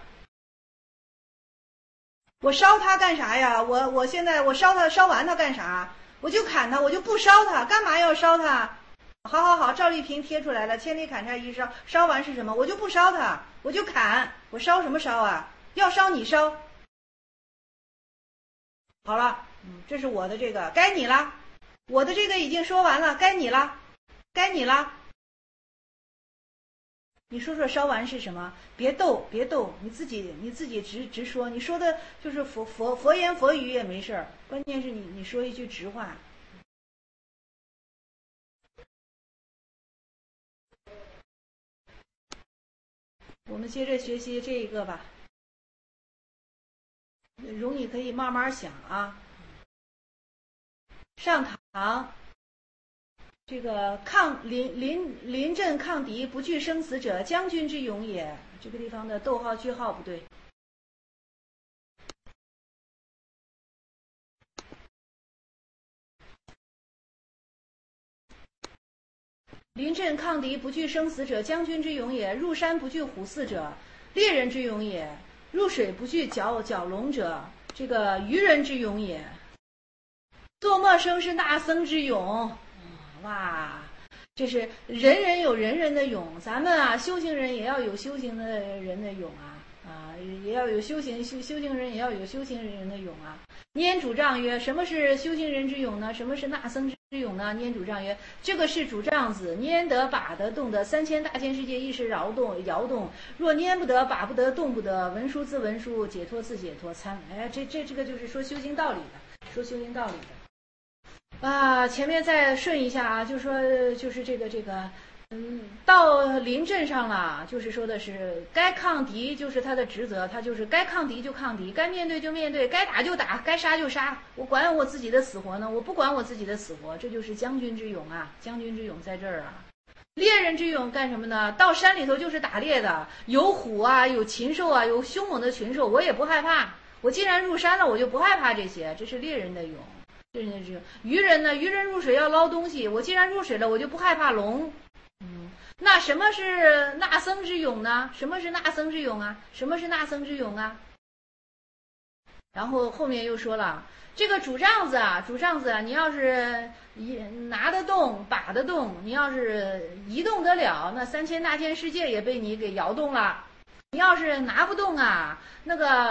我烧它干啥呀？我我现在我烧它，烧完它干啥？我就砍它，我就不烧它，干嘛要烧它？好好好，赵丽萍贴出来了，千里砍柴一日烧，烧完是什么？我就不烧它，我就砍，我烧什么烧啊？要烧你烧。好了，嗯，这是我的这个，该你了，我的这个已经说完了，该你了。该你了，你说说烧完是什么？别斗，别斗，你自己你自己直直说。你说的就是佛佛佛言佛语也没事儿，关键是你你说一句直话。我们接着学习这个吧，容你可以慢慢想啊。上堂。这个抗临临临阵抗敌，不惧生死者，将军之勇也。这个地方的逗号句号不对。临阵抗敌，不惧生死者，将军之勇也。入山不惧虎兕者，猎人之勇也。入水不惧蛟蛟龙者，这个渔人之勇也。做陌生是纳僧之勇。哇，这是人人有人人的勇，咱们啊修行人也要有修行的人的勇啊啊，也要有修行修修行人也要有修行人的勇啊。拈主杖曰：什么是修行人之勇呢？什么是纳僧之勇呢？拈主杖曰：这个是主杖子，拈得把得动得，三千大千世界亦是摇动摇动。若拈不得把不得动不得，文殊自文殊，解脱自解脱。参哎，这这这个就是说修行道理的，说修行道理的。啊，前面再顺一下啊，就说就是这个这个，嗯，到临阵上了，就是说的是该抗敌就是他的职责，他就是该抗敌就抗敌，该面对就面对，该打就打，该杀就杀，我管我自己的死活呢？我不管我自己的死活，这就是将军之勇啊！将军之勇在这儿啊。猎人之勇干什么呢？到山里头就是打猎的，有虎啊，有禽兽啊，有凶猛的群兽，我也不害怕。我既然入山了，我就不害怕这些，这是猎人的勇。这是这个渔人呢？渔人入水要捞东西，我既然入水了，我就不害怕龙。嗯，那什么是纳僧之勇呢？什么是纳僧之勇啊？什么是纳僧之勇啊？然后后面又说了，这个主杖子啊，主杖子啊，你要是一拿得动，把得动，你要是移动得了，那三千大千世界也被你给摇动了。你要是拿不动啊，那个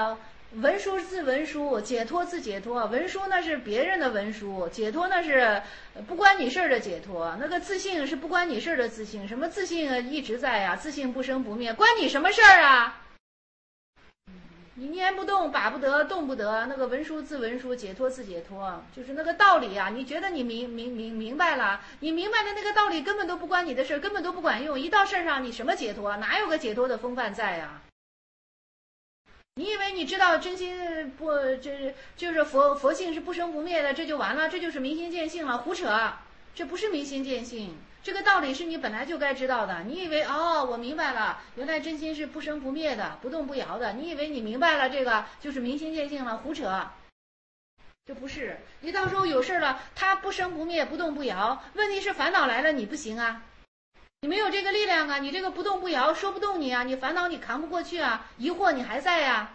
文书自文书，解脱自解脱。文书那是别人的文书，解脱那是不关你事儿的解脱。那个自信是不关你事儿的自信。什么自信一直在呀、啊？自信不生不灭，关你什么事儿啊？你念不动，把不得，动不得。那个文书自文书，解脱自解脱，就是那个道理啊。你觉得你明明明明白了，你明白的那个道理根本都不关你的事儿，根本都不管用。一到事儿上，你什么解脱？哪有个解脱的风范在呀、啊？你以为你知道真心不，这就是佛佛性是不生不灭的，这就完了，这就是明心见性了？胡扯！这不是明心见性，这个道理是你本来就该知道的。你以为哦，我明白了，原来真心是不生不灭的，不动不摇的。你以为你明白了这个就是明心见性了？胡扯！这不是。你到时候有事了，它不生不灭，不动不摇。问题是烦恼来了，你不行啊。你没有这个力量啊，你这个不动不摇说不动你啊，你烦恼你扛不过去啊，疑惑你还在呀、啊。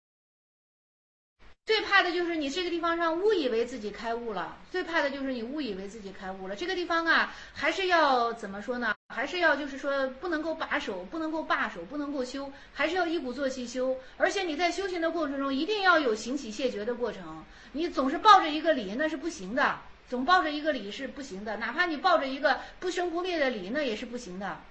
最怕的就是你这个地方上误以为自己开悟了，最怕的就是你误以为自己开悟了。这个地方啊，还是要怎么说呢？还是要就是说不能够把守，不能够罢手，不能够修，还是要一鼓作气修。而且你在修行的过程中，一定要有行起谢绝的过程。你总是抱着一个理，那是不行的。总抱着一个理是不行的，哪怕你抱着一个不生不灭的理，那也是不行的。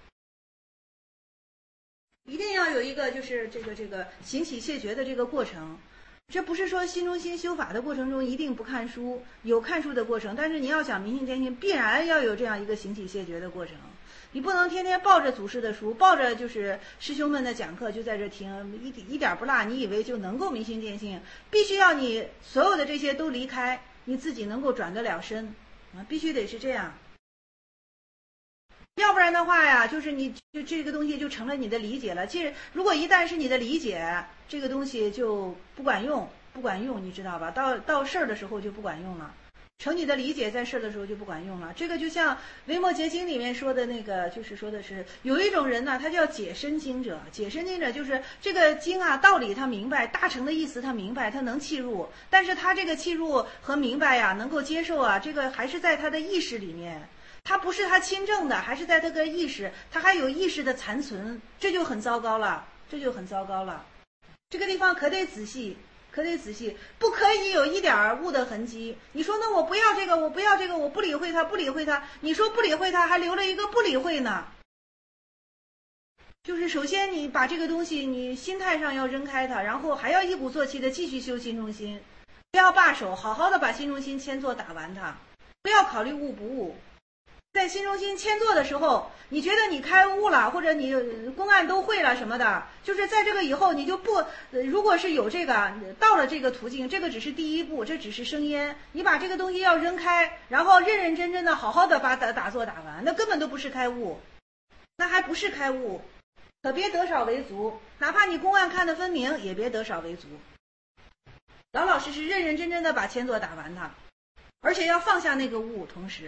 一定要有一个就是这个这个行起谢绝的这个过程。这不是说心中心修法的过程中一定不看书，有看书的过程，但是你要想明心见性，必然要有这样一个行起谢绝的过程。你不能天天抱着祖师的书，抱着就是师兄们的讲课就在这听，一一点不落，你以为就能够明心见性？必须要你所有的这些都离开，你自己能够转得了身啊，必须得是这样。要不然的话呀，就是你就这个东西就成了你的理解了。其实如果一旦是你的理解，这个东西就不管用，不管用，你知道吧？到到事儿的时候就不管用了。成你的理解在事儿的时候就不管用了。这个就像《维摩诘经》里面说的那个，就是说的是有一种人呢，他叫解深经者。解深经者就是这个经啊，道理他明白，大乘的意思他明白，他能契入，但是他这个契入和明白呀，能够接受啊，这个还是在他的意识里面。他不是他亲证的，还是在他个意识，他还有意识的残存，这就很糟糕了，这就很糟糕了。这个地方可得仔细，可得仔细，不可以有一点误的痕迹。你说那我不要这个，我不要这个，我不理会他，不理会他。你说不理会他，还留了一个不理会呢。就是首先你把这个东西，你心态上要扔开它，然后还要一鼓作气的继续修心中心，不要罢手，好好的把心中心千座打完它，不要考虑悟不悟。在心中心千座的时候，你觉得你开悟了，或者你公案都会了什么的，就是在这个以后你就不，如果是有这个到了这个途径，这个只是第一步，这只是生烟，你把这个东西要扔开，然后认认真真的好好的把打打坐打完，那根本都不是开悟，那还不是开悟，可别得少为足，哪怕你公案看得分明，也别得少为足，老老实实认认真真的把千座打完它，而且要放下那个悟，同时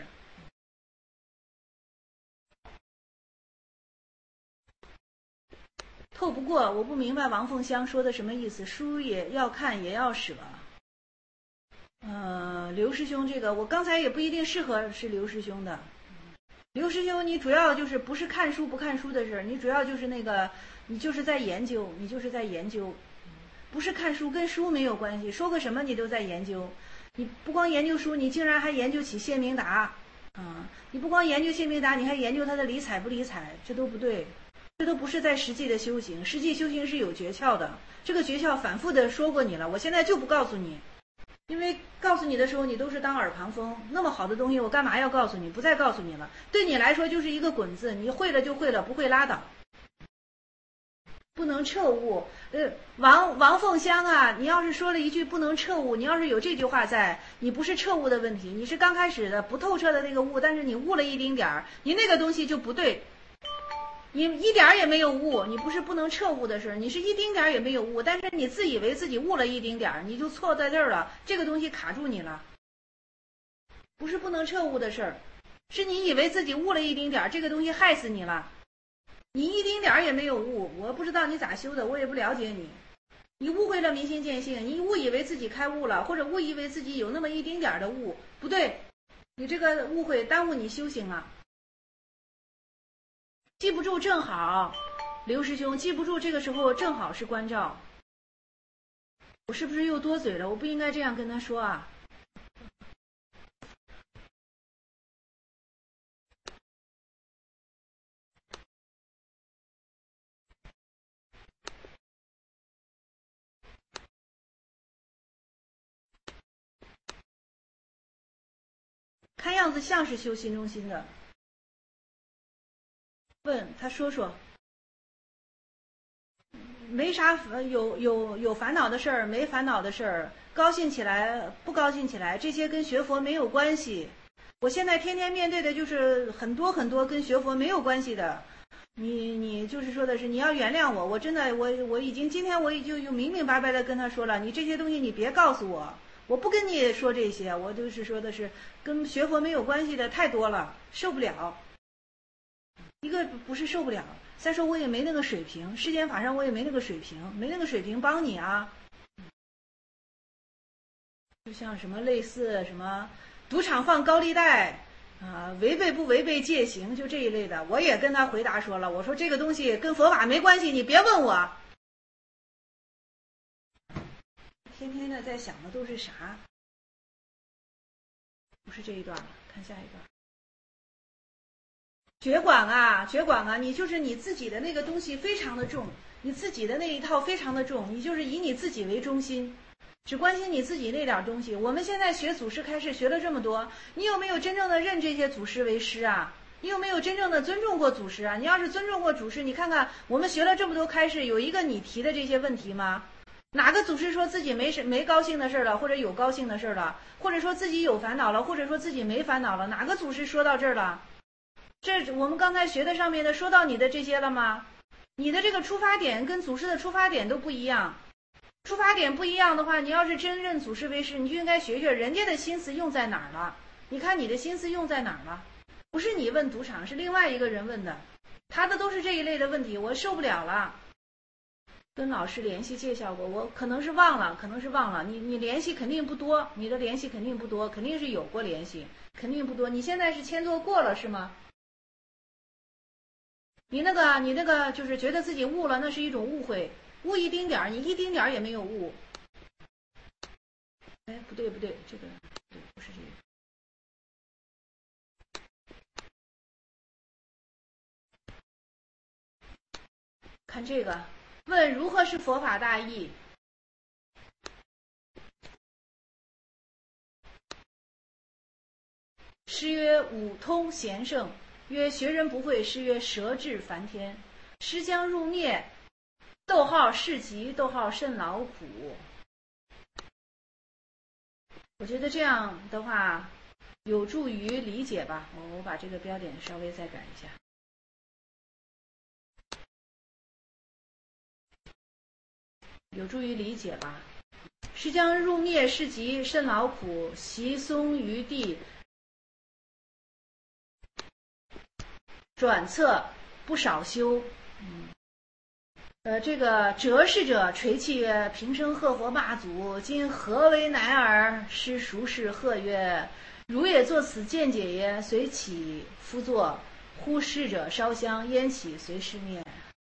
透不过，我不明白王凤香说的什么意思。书也要看，也要舍。呃，刘师兄，这个我刚才也不一定适合是刘师兄的。刘师兄，你主要就是不是看书不看书的事儿，你主要就是那个，你就是在研究，你就是在研究，不是看书，跟书没有关系。说个什么你都在研究，你不光研究书，你竟然还研究起谢明达啊、嗯！你不光研究谢明达，你还研究他的理睬不理睬，这都不对。这都不是在实际的修行，实际修行是有诀窍的。这个诀窍反复的说过你了，我现在就不告诉你，因为告诉你的时候你都是当耳旁风。那么好的东西我干嘛要告诉你？不再告诉你了，对你来说就是一个滚字，你会了就会了，不会拉倒。不能彻悟，呃，王王凤香啊，你要是说了一句不能彻悟，你要是有这句话在，你不是彻悟的问题，你是刚开始的不透彻的那个悟，但是你悟了一丁点儿，你那个东西就不对。你一点也没有悟，你不是不能彻悟的事，你是一丁点也没有悟，但是你自以为自己悟了一丁点，你就错在这儿了，这个东西卡住你了。不是不能彻悟的事儿，是你以为自己悟了一丁点，这个东西害死你了。你一丁点也没有悟，我不知道你咋修的，我也不了解你。你误会了明心见性，你误以为自己开悟了，或者误以为自己有那么一丁点的悟，不对，你这个误会耽误你修行了。记不住正好，刘师兄记不住，这个时候正好是关照。 我是不是又多嘴了？我不应该这样跟他说啊。看样子像是修心中心的。问他说说，没啥有有有烦恼的事儿，没烦恼的事儿，高兴起来不高兴起来，这些跟学佛没有关系。我现在天天面对的就是很多很多跟学佛没有关系的。你你就是说的是你要原谅我，我真的我我已经今天我已经就明明白白的跟他说了，你这些东西你别告诉我，我不跟你说这些，我就是说的是跟学佛没有关系的太多了，受不了。一个不是受不了，再说我也没那个水平，世间法上我也没那个水平，没那个水平帮你啊。就像什么类似什么赌场放高利贷啊，违背不违背戒行，就这一类的，我也跟他回答说了，我说这个东西跟佛法没关系，你别问我。天天的在想的都是啥？不是这一段了，看下一段。觉管啊，觉管啊，你就是你自己的那个东西非常的重，你自己的那一套非常的重，你就是以你自己为中心，只关心你自己那点东西。我们现在学祖师开示学了这么多，你有没有真正的认这些祖师为师啊？你有没有真正的尊重过祖师啊？你要是尊重过祖师，你看看我们学了这么多开示，有一个你提的这些问题吗？哪个祖师说自己没没高兴的事了，或者有高兴的事了，或者说自己有烦恼了，或者说自己没烦恼了？哪个祖师说到这儿了？这我们刚才学的上面的说到你的这些了吗？你的这个出发点跟祖师的出发点都不一样，出发点不一样的话，你要是真认祖师为师，你就应该学学人家的心思用在哪儿了。你看你的心思用在哪儿了？不是你问赌场，是另外一个人问的，他的都是这一类的问题，我受不了了。跟老师联系介绍过，我可能是忘了，可能是忘了。你你联系肯定不多，你的联系肯定不多，肯定是有过联系，肯定不多。你现在是签作过了是吗？你那个你那个就是觉得自己悟了，那是一种误会，悟一丁点儿，你一丁点儿也没有悟。哎，不对不对，这个对不是这个。看这个，问如何是佛法大义？诗曰五通贤圣。曰学人不会，诗曰舌质梵天。诗将入灭，逗号事急，逗号甚劳苦。我觉得这样的话有助于理解吧。我我把这个标点稍微再改一下。有助于理解吧。诗将入灭，事急甚劳苦，习松于地。转侧不少修，嗯，呃，这个折事者垂泣曰：“平生贺佛骂祖，今何为乃尔？”师孰是贺曰：“汝也作此见解耶？随起夫作，忽逝者烧香，烟起随师灭。”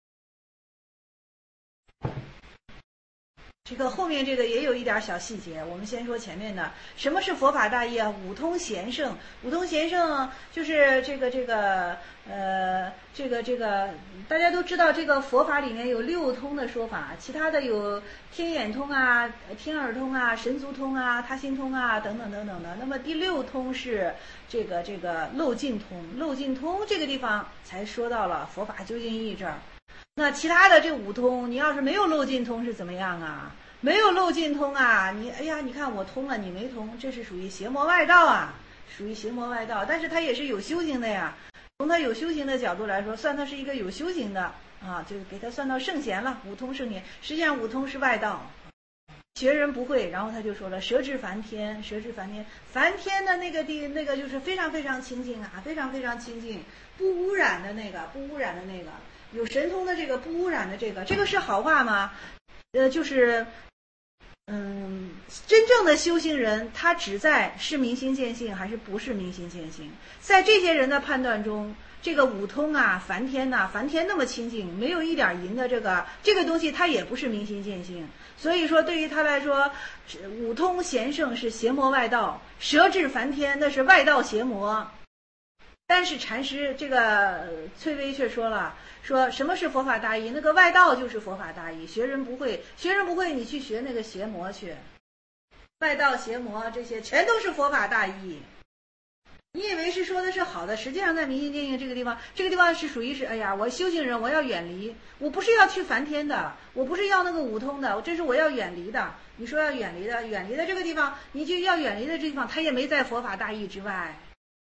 这个后面这个也有一点小细节，我们先说前面的。什么是佛法大义啊？五通贤圣，五通贤圣就是这个这个呃这个这个大家都知道，这个佛法里面有六通的说法，其他的有天眼通啊、天耳通啊、神足通啊、他心通啊等等等等的。那么第六通是这个这个漏尽通，漏尽通这个地方才说到了佛法究竟义这儿。那其他的这五通，你要是没有漏尽通是怎么样啊？没有漏尽通啊，你哎呀，你看我通了，你没通，这是属于邪魔外道啊，属于邪魔外道。但是他也是有修行的呀，从他有修行的角度来说，算他是一个有修行的啊，就给他算到圣贤了，五通圣贤。实际上五通是外道，学人不会。然后他就说了，舌质梵天，舌质梵天，梵天的那个地那个就是非常非常清净啊，非常非常清净，不污染的那个，不污染的那个。有神通的这个不污染的这个，这个是好话吗？呃，就是，嗯，真正的修行人，他只在是明心见性还是不是明心见性，在这些人的判断中， 这个五通啊、梵天呐、啊，梵天那么清净，没有一点淫的这个这个东西，它也不是明心见性。所以说，对于他来说，五通贤圣是邪魔外道，舌质梵天那是外道邪魔。但是禅师这个翠微却说了，说什么是佛法大义？那个外道就是佛法大义，学人不会，学人不会，你去学那个邪魔去，外道邪魔这些全都是佛法大义。你以为是说的是好的，实际上在明心见性这个地方，这个地方是属于是，哎呀，我修行人我要远离，我不是要去梵天的，我不是要那个五通的，这是我要远离的。你说要远离的，远离的这个地方，你就要远离的这地方，它也没在佛法大义之外。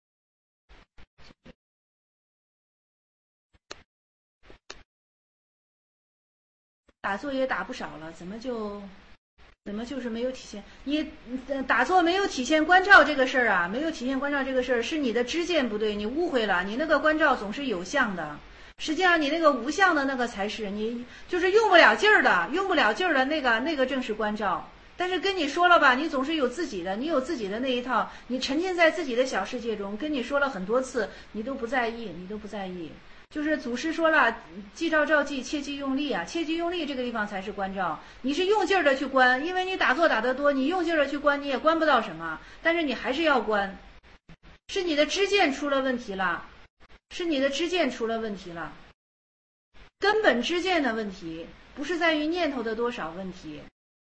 打坐也打不少了，怎么就怎么就是没有体现？你打坐没有体现关照这个事儿啊，没有体现关照这个事儿，是你的知见不对，你误会了。你那个关照总是有相的，实际上你那个无相的那个才是你，就是用不了劲儿的，用不了劲儿的那个那个正是关照。但是跟你说了吧，你总是有自己的，你有自己的那一套，你沉浸在自己的小世界中，跟你说了很多次，你都不在意，你都不在意。就是祖师说了，记照照记，切记用力啊！切记用力这个地方才是关照。你是用劲儿的去关，因为你打坐打得多，你用劲儿的去关，你也关不到什么。但是你还是要关，是你的知见出了问题了，是你的知见出了问题了。根本知见的问题，不是在于念头的多少问题。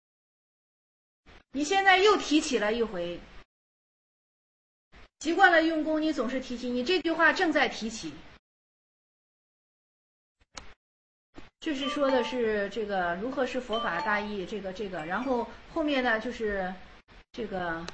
你现在又提起了一回，习惯了用功，你总是提起，你这句话正在提起。这是说的是这个如何是佛法大义，这个这个，然后后面呢就是这个，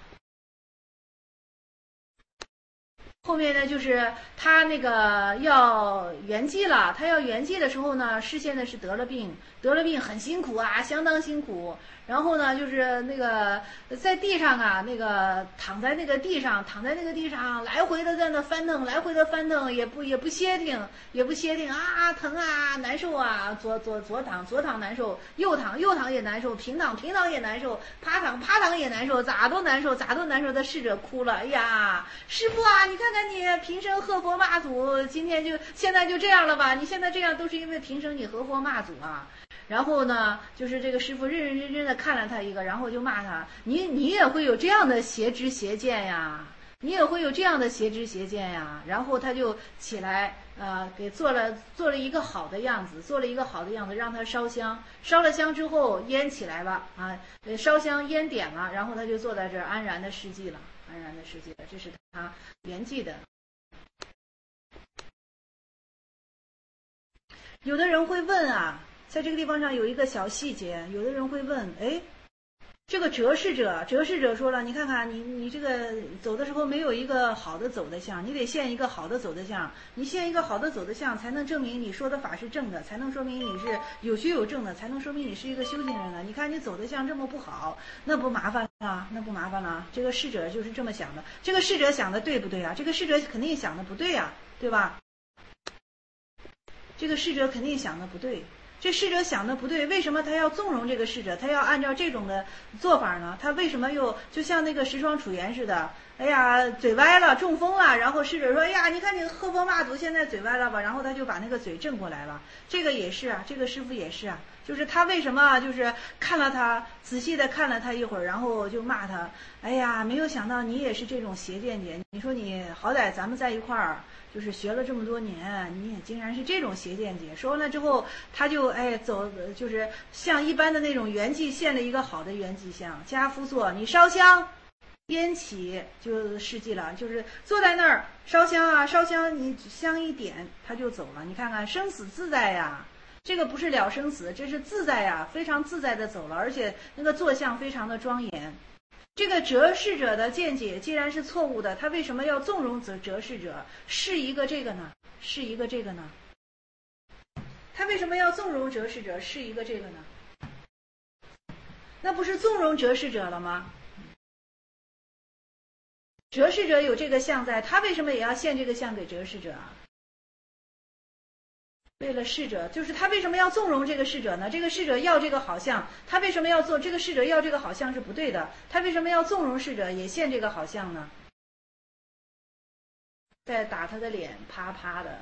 后面呢就是他那个要圆寂了，他要圆寂的时候呢，是现在是得了病，得了病很辛苦啊，相当辛苦。然后呢，就是那个在地上啊，那个躺在那个地上，躺在那个地上，来回的在那翻腾，来回的翻腾，也不也不歇停，也不歇停啊，疼啊，难受啊，左左左躺左躺难受，右躺右躺也难受，平躺平躺也难受，趴躺趴躺也难受，咋都难受，咋都难受。的侍者哭了，哎呀，师父啊，你看看你平生贺佛骂祖，今天就现在就这样了吧？你现在这样都是因为平生你贺佛骂祖啊。然后呢，就是这个师父认认真真的看了他一个，然后就骂他，你你也会有这样的邪知邪见呀，你也会有这样的邪知邪见呀。然后他就起来，呃，给做了做了一个好的样子，做了一个好的样子，让他烧香，烧了香之后烟起来了啊，烧香烟点了，然后他就坐在这儿安然的施祭了，安然的施祭了，这是他圆寂的。有的人会问啊。在这个地方上有一个小细节，有的人会问，哎，这个折侍者，折侍者说了，你看看你你这个走的时候没有一个好的走的相，你得现一个好的走的相，你现一个好的走的相，才能证明你说的法是正的，才能说明你是有虚有正的，才能说明你是一个修行人的。你看你走的相这么不好，那不麻烦了，那不麻烦了。这个侍者就是这么想的，这个侍者想的对不对啊？这个侍者肯定想的不对啊，对吧？这个侍者肯定想的不对。这侍者想的不对，为什么他要纵容这个侍者？他要按照这种的做法呢？他为什么又就像那个石窗楚原似的？哎呀，嘴歪了，中风了。然后侍者说：“哎呀，你看你喝佛骂祖，现在嘴歪了吧？”然后他就把那个嘴正过来了。这个也是啊，这个师父也是啊，就是他为什么就是看了他仔细的看了他一会儿，然后就骂他：“哎呀，没有想到你也是这种邪见解。你说你好歹咱们在一块儿。”就是学了这么多年，你也竟然是这种邪见解。说完了之后，他就哎走，就是像一般的那种圆寂，现了一个好的圆寂像。家夫坐，你烧香，烟起就施祭了，就是坐在那儿烧香啊，烧香，你香一点，他就走了。你看看生死自在呀，这个不是了生死，这是自在呀，非常自在的走了，而且那个坐像非常的庄严。这个折侍者的见解既然是错误的，他为什么要纵容折折侍者？是一个这个呢？是一个这个呢？他为什么要纵容折侍者？是一个这个呢？那不是纵容折侍者了吗？折侍者有这个相在，他为什么也要献这个相给折侍者啊？为了侍者，就是他为什么要纵容这个侍者呢？这个侍者要这个好相，他为什么要做这个侍者要这个好相是不对的，他为什么要纵容侍者也献这个好相呢？ 在打他的脸，啪啪的。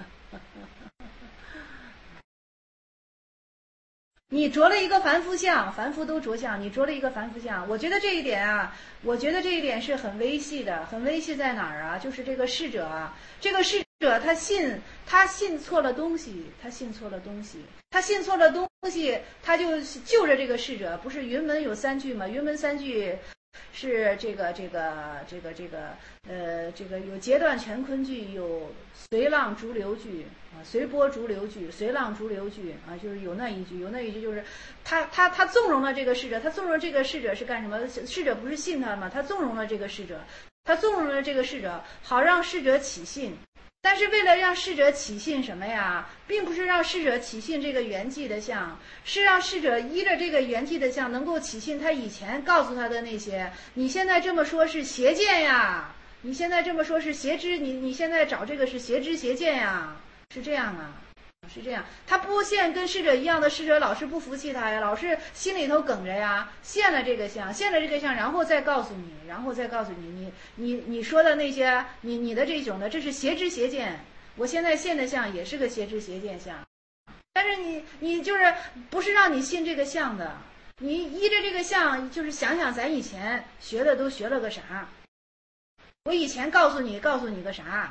你着了一个凡夫相，凡夫都着相，你着了一个凡夫相，我觉得这一点啊，我觉得这一点是很微细的，很微细在哪儿啊？就是这个逝者啊，这个逝者他信他信错了东西，他信错了东西，他信错了东西，他就就着这个逝者，不是云门有三句吗？云门三句。是这个这个这个这个呃这个有截断乾坤句，有随浪逐流句啊，随波逐流句，随浪逐流句啊，就是有那一句，有那一句就是他他他纵容了这个逝者，他纵容这个逝者是干什么？逝者不是信他吗？他纵容了这个逝者，他纵容了这个逝者，好让逝者起信。但是为了让逝者起信什么呀，并不是让逝者起信这个圆寂的相，是让逝者依着这个圆寂的相能够起信他以前告诉他的那些。你现在这么说是邪见呀，你现在这么说是邪知，你你现在找这个是邪知邪见呀，是这样啊，是这样。他不现跟逝者一样的逝者老是不服气他呀，老是心里头梗着呀，现了这个相，现了这个相，然后再告诉你，然后再告诉你，你你你说的那些，你你的这种的，这是邪知邪见。我现在现的相也是个邪知邪见相，但是你你就是不是让你信这个相的，你依着这个相，就是想想咱以前学的都学了个啥。我以前告诉你告诉你个啥，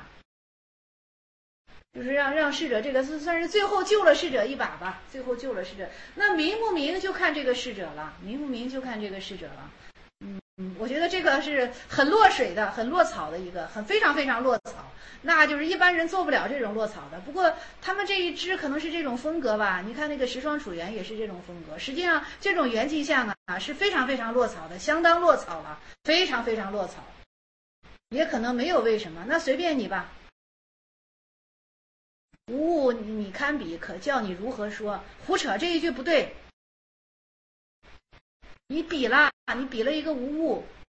就是让让逝者这个算是最后救了逝者一把吧，最后救了逝者。那明不明就看这个逝者了，明不明就看这个逝者了。嗯嗯，我觉得这个是很落水的，很落草的一个，很非常非常落草。那就是一般人做不了这种落草的。不过他们这一支可能是这种风格吧。你看那个石霜楚原也是这种风格。实际上这种圆寂相啊是非常非常落草的，相当落草了，非常非常落草。也可能没有为什么，那随便你吧。无物你堪比，可叫你如何说？胡扯，这一句不对。你比了，你比了一个无物。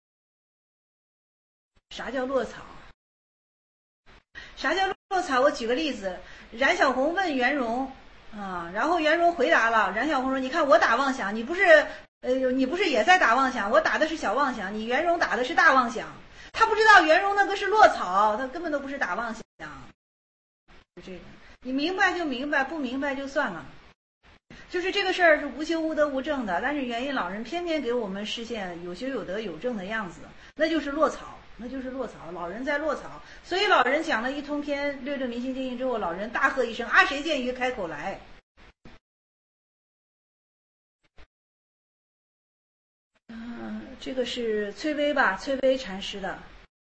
啥叫落草？啥叫落草？我举个例子，冉小红问袁荣啊，然后袁荣回答了。冉小红说：“你看我打妄想，你不是呃，你不是也在打妄想？我打的是小妄想，你袁荣打的是大妄想。他不知道袁荣那个是落草，他根本都不是打妄想。就这个，你明白就明白，不明白就算了。就是这个事儿是无修无德无证的，但是元印老人偏偏给我们实现有修有德有证的样子，那就是落草。”那就是落草，老人在落草，所以老人讲了一通篇略略民心经营之后，老人大喝一声：“啊，谁见鱼开口来？”嗯，这个是崔薇吧？崔薇禅师的。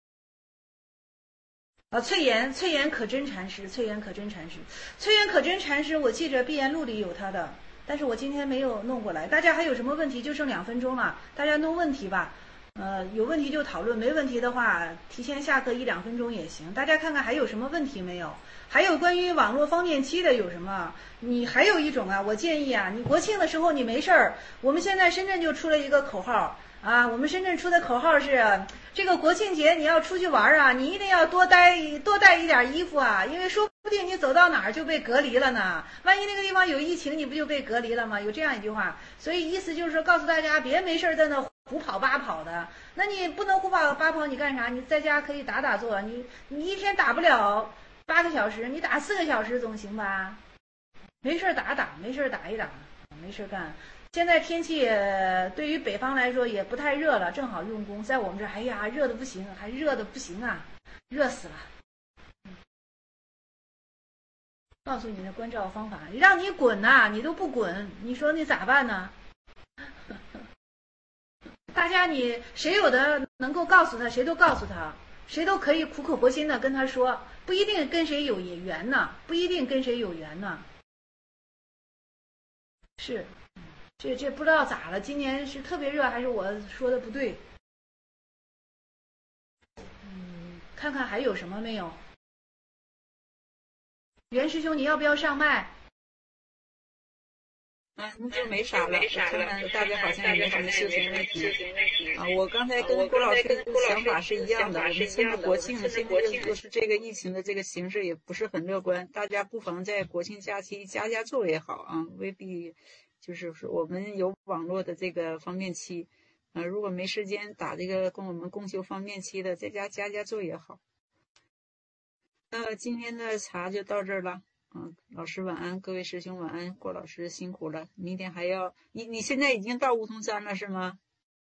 啊，翠岩，翠岩可真禅师，翠岩可真禅师，翠岩可真禅师，我记着《碧岩录》里有他的，但是我今天没有弄过来。大家还有什么问题？就剩两分钟了，大家弄问题吧。呃，有问题就讨论，没问题的话，提前下课一两分钟也行。大家看看还有什么问题没有？还有关于网络方便期的有什么？你还有一种啊，我建议啊，你国庆的时候你没事儿，我们现在深圳就出了一个口号啊，我们深圳出的口号是：这个国庆节你要出去玩啊，你一定要多带多带一点衣服啊，因为说不定你走到哪儿就被隔离了呢。万一那个地方有疫情，你不就被隔离了吗？有这样一句话，所以意思就是说告诉大家，别没事在那胡跑八跑的。那你不能胡跑八跑，你干啥？你在家可以打打坐，你你一天打不了八个小时，你打四个小时总行吧？没事打打，没事打一打，没事干。现在天气对于北方来说也不太热了，正好用功。在我们这儿，哎呀，热的不行，还热的不行啊，热死了。告诉你的关照方法，让你滚呐、啊，你都不滚，你说你咋办呢？大家你谁有的能够告诉他，谁都告诉他，谁都可以苦口婆心的跟他说，不一定跟谁有缘呢，不一定跟谁有缘呢。是。这这不知道咋了，今年是特别热还是我说的不对？嗯，看看还有什么没有？袁师兄，你要不要上麦？ 啊，那就没啥了。我看看大家好像也没什么修行问题啊。我刚才跟郭老师的想法是一样的。我们现在国庆，现在就是这个疫情的这个形势也不是很乐观，大家不妨在国庆假期加加做也好啊，未必。就是说，我们有网络的这个方便期，呃，如果没时间打这个跟我们共修方便期的，在家加加做也好。 那今天的茶就到这儿了。嗯，老师晚安，各位师兄晚安，郭老师辛苦了，明天还要你你现在已经到梧桐山了是吗？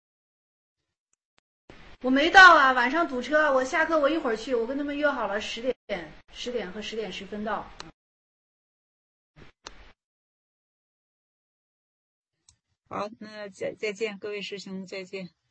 我没到啊，晚上堵车，我下课我一会儿去，我跟他们约好了十点十点和十点十分到。 好，那再再见，各位师兄再见。